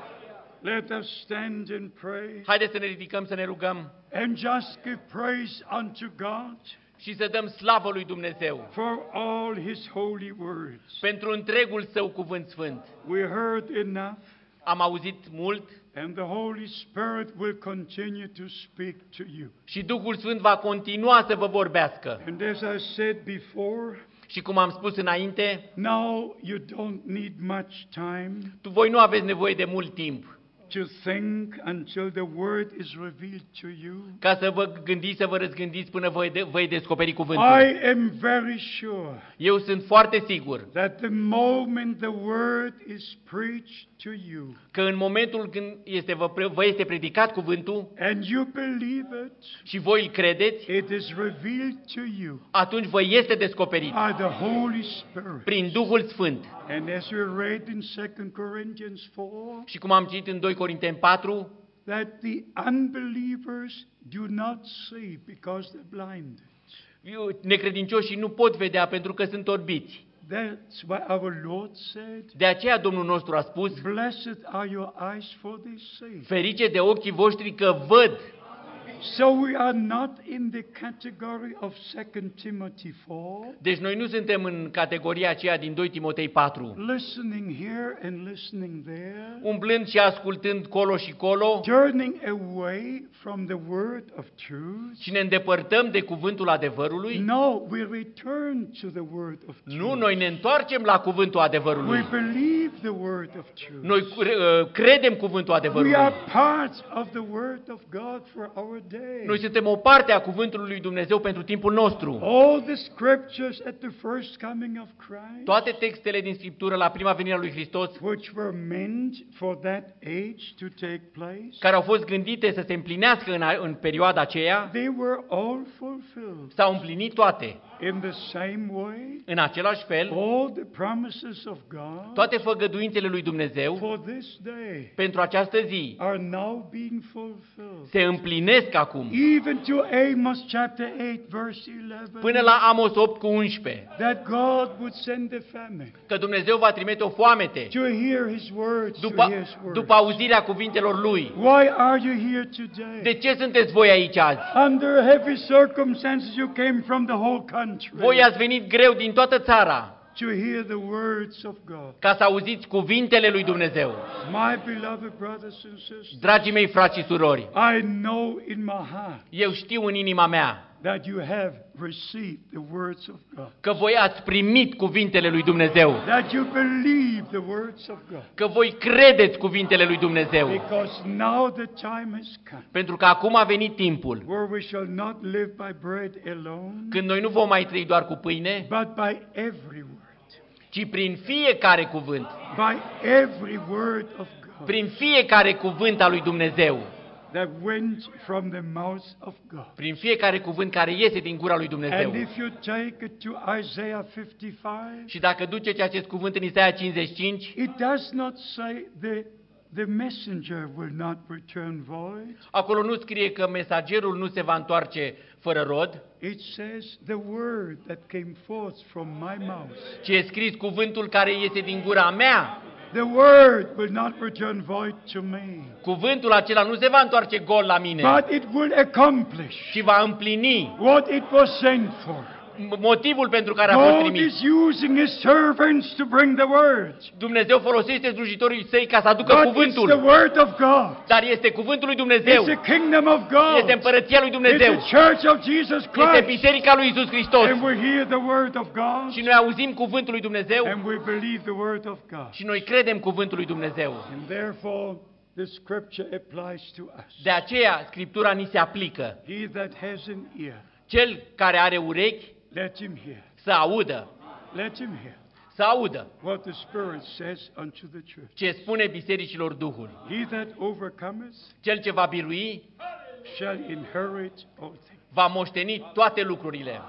Let us stand and pray Haideți să ne ridicăm, să ne rugăm and just give praise unto God și să dăm slavă lui Dumnezeu for all his holy words. pentru întregul său cuvânt sfânt. We heard enough, Am auzit mult and the Holy Spirit will continue to speak to you. și Duhul Sfânt va continua să vă vorbească. And as I said before, Și cum am spus înainte, now you don't need much time tu voi nu aveți nevoie de mult timp to think until the word is revealed to you. ca să vă gândiți, să vă răzgândiți până vă vei descoperi cuvântul. I am very sure Eu sunt foarte sigur that the moment the word is preached to you că în momentul când este, vă, pre- vă este predicat cuvântul and you believe it, și voi îl credeți, it is revealed to you atunci vă este descoperit by the Holy Spirit. prin Duhul Sfânt. And as we read in Second Corinthians four, Și cum am citit în doi Corinteni patru, that the unbelievers do not see because they're blinded. necredincioșii nu pot vedea pentru că sunt orbiți. That's why our Lord said, De aceea Domnul nostru a spus, blessed are your eyes for they see. ferice de ochii voștri că văd. So we are not in the category of Second Timothy four, Deci noi nu suntem în categoria aceea din doi Timotei patru, listening here and listening there, umblând și ascultând colo și colo turning away from the word of truth. și ne îndepărtăm de cuvântul adevărului. No, we return to the word of truth. Nu, noi ne întoarcem la cuvântul We adevărului. believe the word of truth. Noi uh, credem cuvântul We adevărului. are part of the word of God for our day. Noi suntem o parte a cuvântului lui Dumnezeu pentru timpul nostru. All the scriptures at the first coming of Christ, Toate textele din Scriptură la prima venire a lui Hristos, which were meant for that age to take place, care au fost gândite să se împlinească în, a- în perioada aceea, they were all fulfilled s-au împlinit toate. in the same way. În același fel, All the promises of God toate făgăduințele lui Dumnezeu for this day pentru această zi are now being fulfilled. se împlinesc acum. even to Amos chapter eight, verse eleven, Până la Amos opt cu unsprezece. that God would send a famine Că Dumnezeu va trimite o foamete to hear His words, to după, hear His words. după auzirea cuvintelor Lui. Why are you here today? De ce sunteți voi aici azi? Under heavy circumstances, you came from the whole country Voi ați venit greu din toată țara to hear the words of God. ca să auziți cuvintele lui Dumnezeu. My beloved brothers and sisters, Dragii mei frați și surori, I know in my heart eu știu în inima mea that you have received the words of God, că voi ați primit cuvintele lui Dumnezeu, that you believe the words of God, că voi credeți cuvintele lui Dumnezeu, because now the time has come pentru că acum a venit timpul where we shall not live by bread alone, când noi nu vom mai trăi doar cu pâine, but by every word, ci prin fiecare cuvânt, by every word of God prin fiecare cuvânt al lui Dumnezeu, that went from the mouth of God. prin fiecare cuvânt care iese din gura lui Dumnezeu. And if you take it to Isaiah fifty-five, Și dacă duceți acest cuvânt în Isaia cincizeci și cinci, it does not say the, the messenger will not return void. acolo nu scrie că mesagerul nu se va întoarce fără rod, It says the word that came forth from my mouth. ci e scris cuvântul care iese din gura mea. The word will not return void to me, Cuvântul acela nu se va întoarce gol la mine, but it will accomplish ci va împlini what it was sent for. motivul pentru care a fost God trimis. is using His servants to bring the word, Dumnezeu folosește slujitorii săi ca să aducă but it's the cuvântul, word of God. dar este cuvântul lui Dumnezeu, It's the kingdom of God. este împărăția lui Dumnezeu, It's the church of Jesus este Christ. biserica lui Iisus Hristos. And we hear the word of God, Și noi auzim cuvântul lui Dumnezeu and we believe the word of God. și noi credem cuvântul lui Dumnezeu. And therefore, the scripture applies to us. De aceea Scriptura ni se aplică. He that has an ear, Cel care are urechi let him hear. să audă, Let him hear să audă what the Spirit says unto the church. ce spune bisericilor Duhul. He that overcometh Cel ce va birui shall inherit all things. va moșteni toate lucrurile.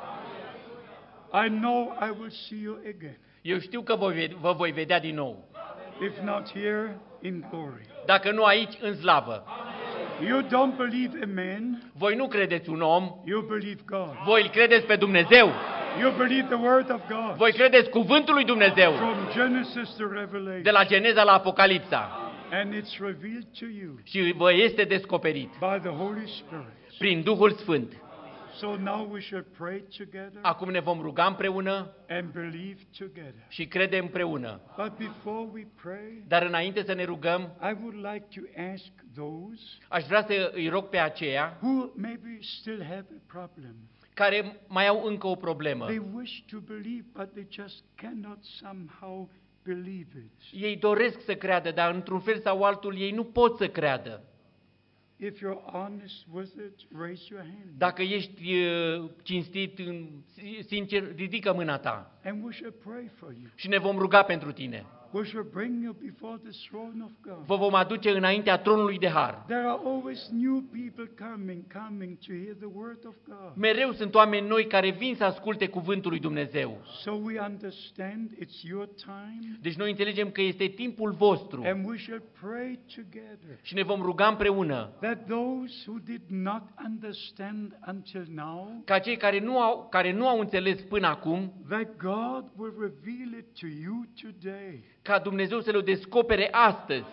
I know I will see you again. Eu știu că vă, vă voi vedea din nou. If not here, in glory. Dacă nu aici, în slavă. You don't believe a man, Voi nu credeți un om, you believe God. voi îl credeți pe Dumnezeu. You believe the word of God. Voi credeți cuvântul lui Dumnezeu. From Genesis to Revelation. De la Geneza la Apocalipsa. And it's revealed to you Și vă este descoperit by the Holy Spirit. prin Duhul Sfânt. So now we shall pray together Acum ne vom ruga împreună and believe together. și crede împreună. But before we pray, Dar înainte să ne rugăm, I would like to ask those aș vrea să îi rog pe aceia who maybe still have a problem. care mai au încă o problemă. They wish to believe, but they just cannot somehow believe it. Ei doresc să creadă, dar într-un fel sau altul ei nu pot să creadă. If you're honest with it, raise your hand. Dacă ești uh, cinstit, în- sincer, ridică mâna ta And we shall pray for you. și ne vom ruga pentru tine. We shall bring you before the throne of God. Vă vom aduce înaintea tronului de har. There are always new people coming, coming to hear the word of God. Mereu sunt oameni noi care vin să asculte cuvântul lui Dumnezeu. So we understand it's your time, Deci noi înțelegem că este timpul vostru and we shall pray together și ne vom ruga împreună that those who did not understand until now, ca cei care nu au, care nu au înțeles până acum, that God will reveal it to you today. ca Dumnezeu să le descopere astăzi.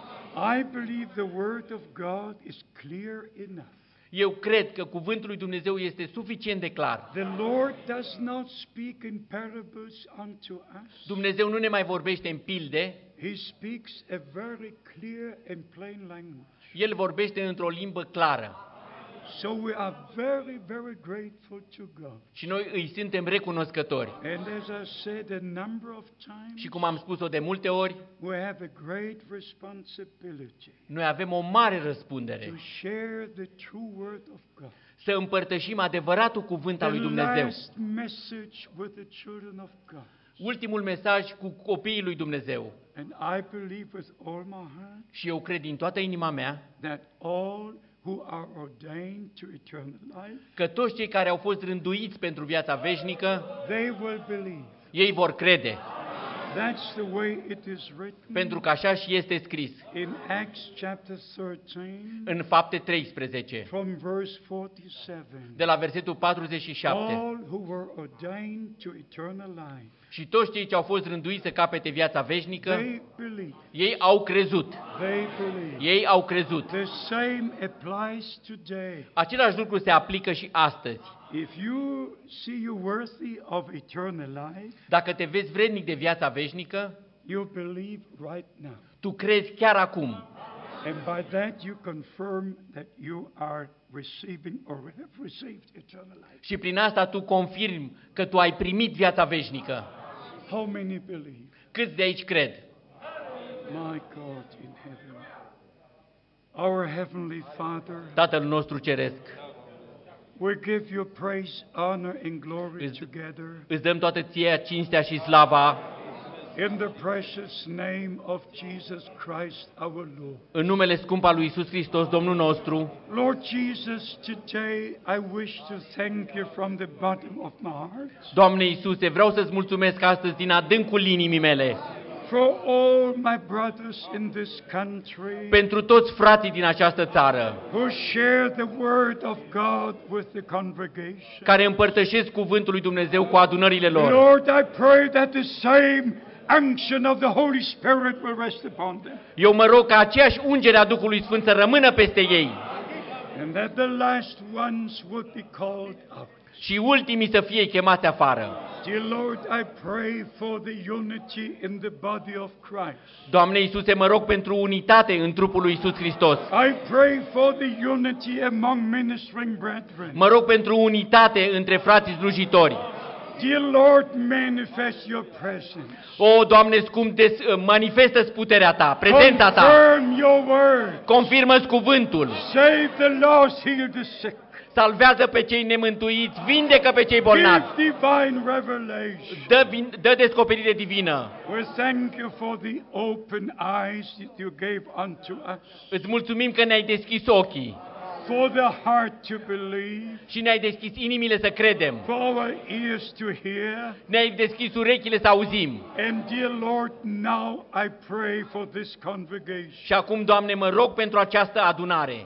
I believe the word of God is clear enough. Eu cred că cuvântul lui Dumnezeu este suficient de clar. The Lord does not speak in parables unto us. Dumnezeu nu ne mai vorbește în pilde, He speaks a very clear and plain language. El vorbește într-o limbă clară. So we are very, very grateful to God. Și noi îi suntem recunoscători. And as I said a number of times, Și cum am spus-o de multe ori, we have a great responsibility noi avem o mare to răspundere share the true word of God. să împărtășim adevăratul cuvânt al lui The Dumnezeu. last message with the children of God. Ultimul mesaj cu copiii lui Dumnezeu. And I believe with all my heart Și eu cred din toată inima mea that all who are ordained to eternal life, că toți cei care au fost rânduiți pentru viața veșnică, they will believe. ei vor crede. That's the way it is written. Pentru că așa și este scris In Acts chapter thirteen, în Fapte treisprezece, from verse forty-seven, de la versetul patruzeci și șapte. all who were ordained to eternal life, Și toți cei ce au fost rânduiți să capete viața veșnică, they believe. ei au crezut. They believe. Ei au crezut. The same applies today. Același lucru se aplică și astăzi. If you see you worthy of eternal life, Dacă te vezi vrednic de viața veșnică, you believe right now. tu crezi chiar acum. And by that you confirm that you are receiving or have received eternal life. Și prin asta tu confirmi că tu ai primit viața veșnică. How many believe? Câți de aici cred? My God in heaven. Our Heavenly Father, Tatăl nostru ceresc, we give you praise, honor, and glory Îți- together îți dăm toată ție cinstea și slava in the precious name of Jesus Christ our Lord. în numele scump al lui Iisus Hristos, Domnul nostru. Lord Jesus, today I wish to thank you from the bottom of my heart Doamne Iisuse, vreau să-ți mulțumesc astăzi din adâncul inimii mele for all my brothers in this country pentru toți frații din această țară who share the word of God with the congregation. care împărtășesc cuvântul lui Dumnezeu cu adunările lor. Lord, I pray that the same unction of the Holy Spirit will rest upon them, Eu mă rog ca aceeași ungere a Duhului Sfânt să rămână peste ei and that the last ones would be called out. și ultimii să fie chemați afară. Dear Lord, I pray for the unity in the body of Christ. Doamne Iisuse, mă rog pentru unitate în trupul lui Iisus Hristos. I pray for the unity among ministering brethren. Mă rog pentru unitate între frații slujitori. Dear Lord, manifest your presence. O, Doamne scump, des, manifestă-ți puterea Ta, prezența Ta. Confirm your word. Confirmă-ți cuvântul. Save the lost, heal the sick. Salvează pe cei nemântuiți, vindecă pe cei bolnavi. Give divine revelation. Dă, vin- dă descoperire divină. We thank you for the open eyes that you gave unto us, Îți mulțumim că ne-ai deschis ochii for the heart to believe, și ne-ai deschis inimile să credem. for our ears to hear. Ne-ai deschis urechile să auzim. And dear Lord, now I pray for this congregation. Și acum, Doamne, mă rog pentru această adunare.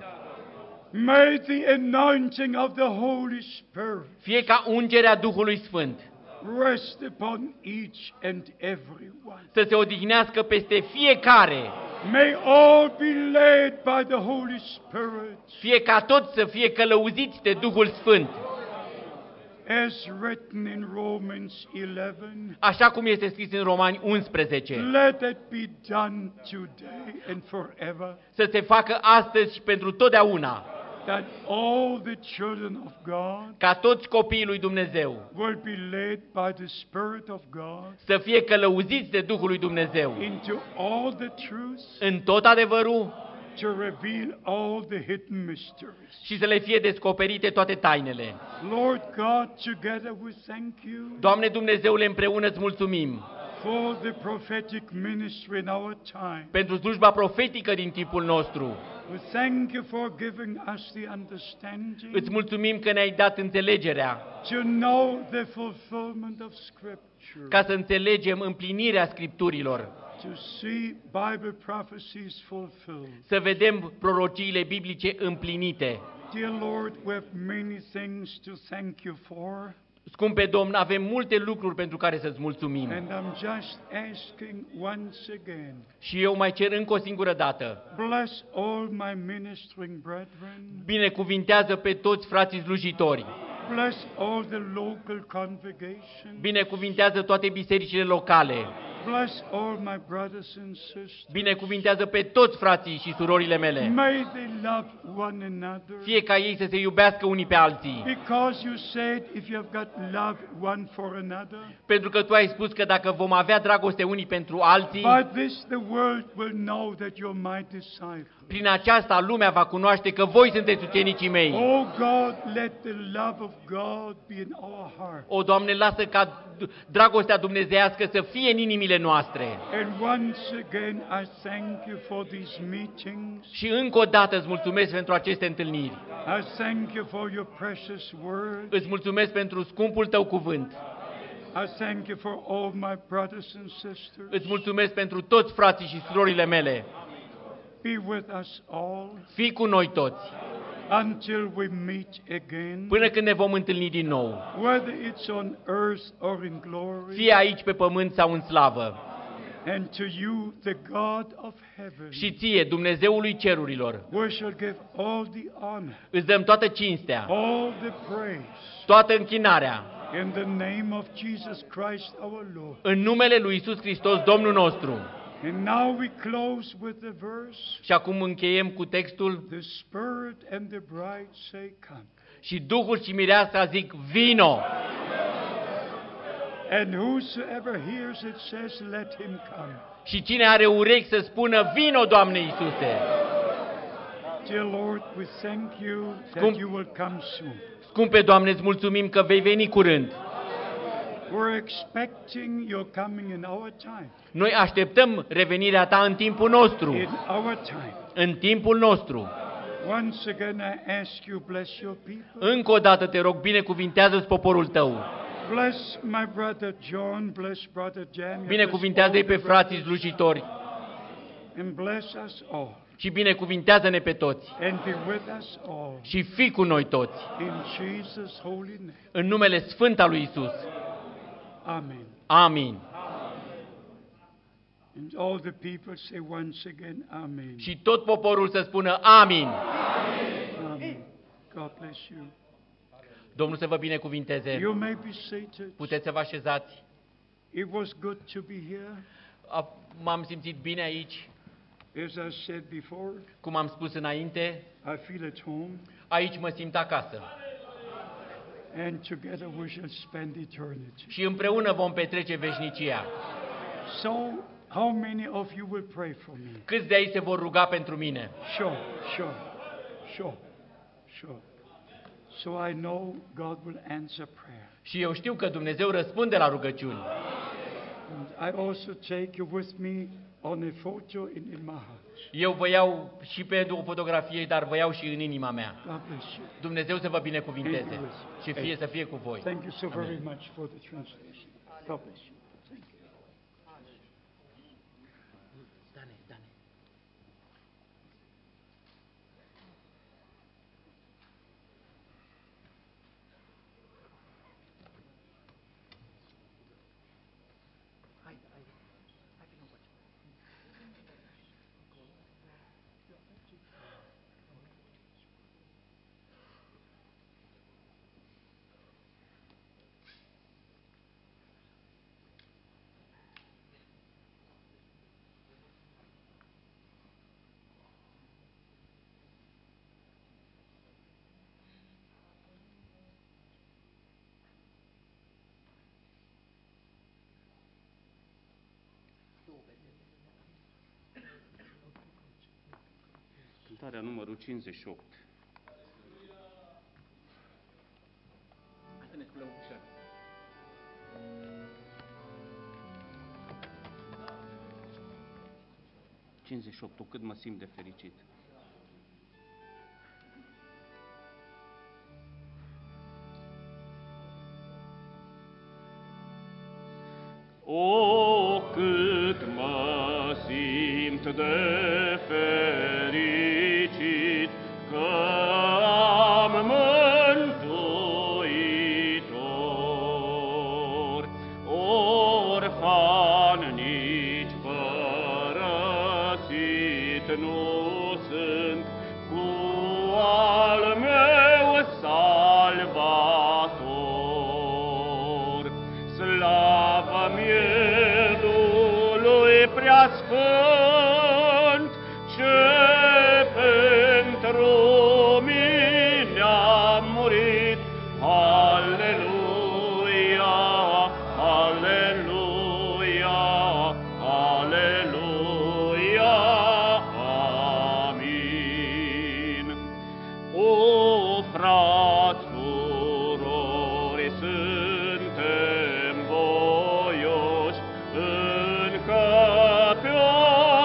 May the anointing of the Holy Spirit Fie ca ungerea Duhului Sfânt rest upon each and every one. să se odihnească peste fiecare. May all be led by the Holy Spirit, Fie ca toți să fie călăuziți de Duhul Sfânt. as written in Romans eleven. Așa cum este scris în Romani unsprezece. Let it be done today and forever, Să se facă astăzi și pentru totdeauna. that all the children of God Ca toți copiii lui Dumnezeu will be led by the Spirit of God să fie călăuziți de Duhul lui Dumnezeu into all the truths, în tot adevărul to reveal all the hidden mysteries. și să le fie descoperite toate tainele. Lord God, together we thank you Doamne Dumnezeule, împreună îți mulțumim for the prophetic ministry in our time. pentru slujba profetică din timpul nostru. We thank you for giving us the understanding Îți mulțumim că ne-ai dat înțelegerea to know the fulfillment of Scripture, ca să înțelegem împlinirea Scripturilor, to see Bible prophecies fulfilled. să vedem prorociile biblice împlinite. Dear Lord, we have many things to thank you for, Scumpe Domn, avem multe lucruri pentru care să-ți mulțumim. and I'm just asking once again, Și eu mai cer încă o singură dată. bless all my ministering brethren, Binecuvintează pe toți frații slujitori. bless all the local congregations, Binecuvintează toate bisericile locale. bless all my brothers and sisters. Binecuvintează pe toți frații și surorile mele. May they love one another, Fie ca ei să se iubească unii pe alții. because you said if you have got love one for another, Pentru că tu ai spus că dacă vom avea dragoste unii pentru alții, by this the world will know that you're my disciple. prin aceasta lumea va cunoaște că voi sunteți ucenicii mei. Oh God, let the love of God be in our heart. O, Doamne, lasă ca dragostea dumnezeiască să fie în inimile noastre. And once again, I thank you for these meetings. Și încă o dată îți mulțumesc pentru aceste întâlniri. I thank you for your precious word. Îți mulțumesc pentru scumpul tău cuvânt. I thank you for all my brothers and sisters. Îți mulțumesc pentru toți frații și surorile mele. Be with us all Fii cu noi toți, until we meet again, până când ne vom întâlni din nou, whether it's on earth or in glory. fie aici pe pământ sau în slavă. And to you, the God of heaven, Și ție, Dumnezeului cerurilor, we shall give all the honor, îți dăm toată cinstea, all the praise, toată închinarea, in the name of Jesus Christ our Lord. în numele lui Iisus Hristos, Domnul nostru. And now we close with the verse, Și acum încheiem cu textul: the Spirit and the bride say, come. și Duhul și mireasa zic, vino. And whosoever hears it says, let him come. Și cine are urechi să spună, vino, Doamne Iisuse. Dear Lord, we thank you that Scump- you will come soon. Scumpe Doamne, îți mulțumim că vei veni curând. We're expecting your coming in our time. Noi așteptăm revenirea ta în timpul nostru, In our time. în timpul nostru. Once again I ask you, bless your people. Încă o dată te rog, binecuvintează-ți poporul tău. Bless my brother John, bless brother Daniel. Binecuvintează-i pe frații slujitori And bless us all. și binecuvintează-ne pe toți. And be with us all. Și fii cu noi toți, In Jesus' holy name. în numele sfânt al lui Isus. Amen. Amin. And all the people say once again, Amen. Și tot poporul să spună amin. Amen. God bless you. Domnul să vă binecuvinteze. You may be seated. Puteți să vă așezați. It was good to be here. A- M-am simțit bine aici, As I said before, cum am spus înainte. I feel at home. Aici mă simt acasă. And together we shall spend eternity. Și împreună vom petrece veșnicia. So, how many of you will pray for me? Câți de aici se vor ruga pentru mine? Sure, sure, sure, sure. So I know God will answer prayer. Și eu știu că Dumnezeu răspunde la rugăciuni. And I also take you with me on a photo in, in my heart. Eu vă iau și pe o fotografie, dar vă iau și în inima mea. God bless you. Dumnezeu să vă binecuvinteze și fie să fie cu voi. Thank you so very much for the translation. God bless you. Thank you. Cântarea numărul cincizeci și opt. Să ne sculăm ușor. cincizeci și opt. Cât mă simt de fericit. O, cât mă simt de fericit că am mântuitor, orfan nici părăsit nu sunt, cu al meu salvator. Slavă mielului preasfânt, ce pentru mine a murit. Aleluia, aleluia, aleluia, amin. O, frați, surori, suntem voioși încă pe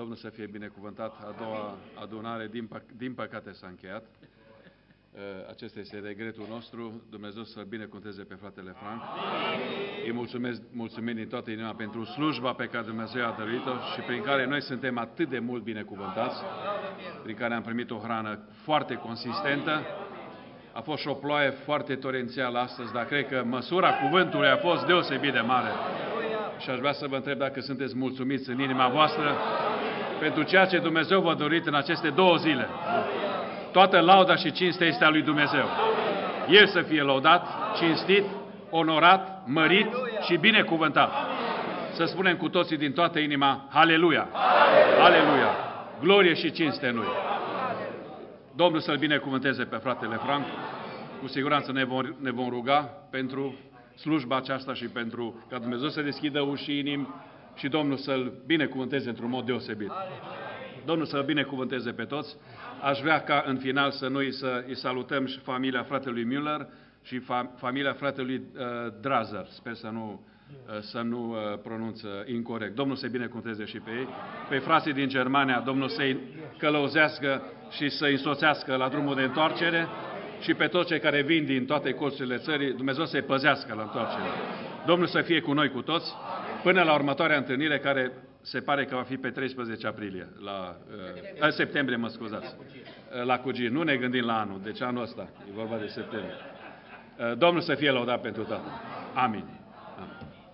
Domnul să fie binecuvântat. A doua adunare, din, pă din păcate, s-a încheiat. Acesta este regretul nostru. Dumnezeu să-l binecuvânteze pe fratele Frank. Îi mulțumesc, mulțumim din toată inima pentru slujba pe care Dumnezeu a dăruit-o și prin care noi suntem atât de mult binecuvântați, prin care am primit o hrană foarte consistentă. A fost și o ploaie foarte torențială astăzi, dar cred că măsura cuvântului a fost deosebit de mare. Și aș vrea să vă întreb dacă sunteți mulțumiți în inima voastră pentru ceea ce Dumnezeu v-a dorit în aceste două zile. Toată lauda și cinstea este a lui Dumnezeu. El să fie lăudat, cinstit, onorat, mărit și binecuvântat. Să spunem cu toții din toată inima, Haleluia! Haleluia! Glorie și cinste Lui! Domnul să-l binecuvânteze pe fratele Frank. Cu siguranță ne vom, ne vom ruga pentru slujba aceasta și pentru ca Dumnezeu să deschidă uși și inimi și Domnul să-l binecuvânteze într-un mod deosebit. Domnul să-l binecuvânteze pe toți. Aș vrea ca în final să noi să îi salutăm și familia fratelui Müller și fa familia fratelui uh, Drazer. Sper să nu, uh, să nu uh, pronunț incorect. Domnul să-i binecuvânteze și pe ei. Pe frații din Germania, Domnul să-i călăuzească și să-i însoțească la drumul de întoarcere și pe toți cei care vin din toate colțurile țării, Dumnezeu să-i păzească la întoarcere. Domnul să fie cu noi cu toți până la următoarea întâlnire care se pare că va fi pe treisprezece aprilie, la uh, septembrie, mă scuzați, uh, la Cugir. Nu ne gândim la anul, deci anul ăsta, e vorba de septembrie. Uh, Domnul să fie lăudat pentru toate. Amin. Amin.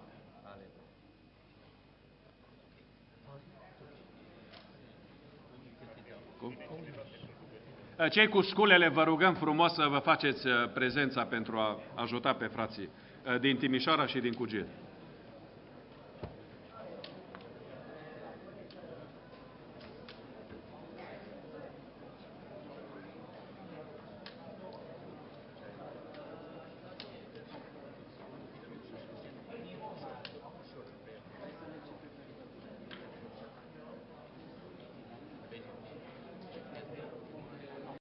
Uh, cei cu sculele, vă rugăm frumos să vă faceți uh, prezența pentru a ajuta pe frații uh, din Timișoara și din Cugir.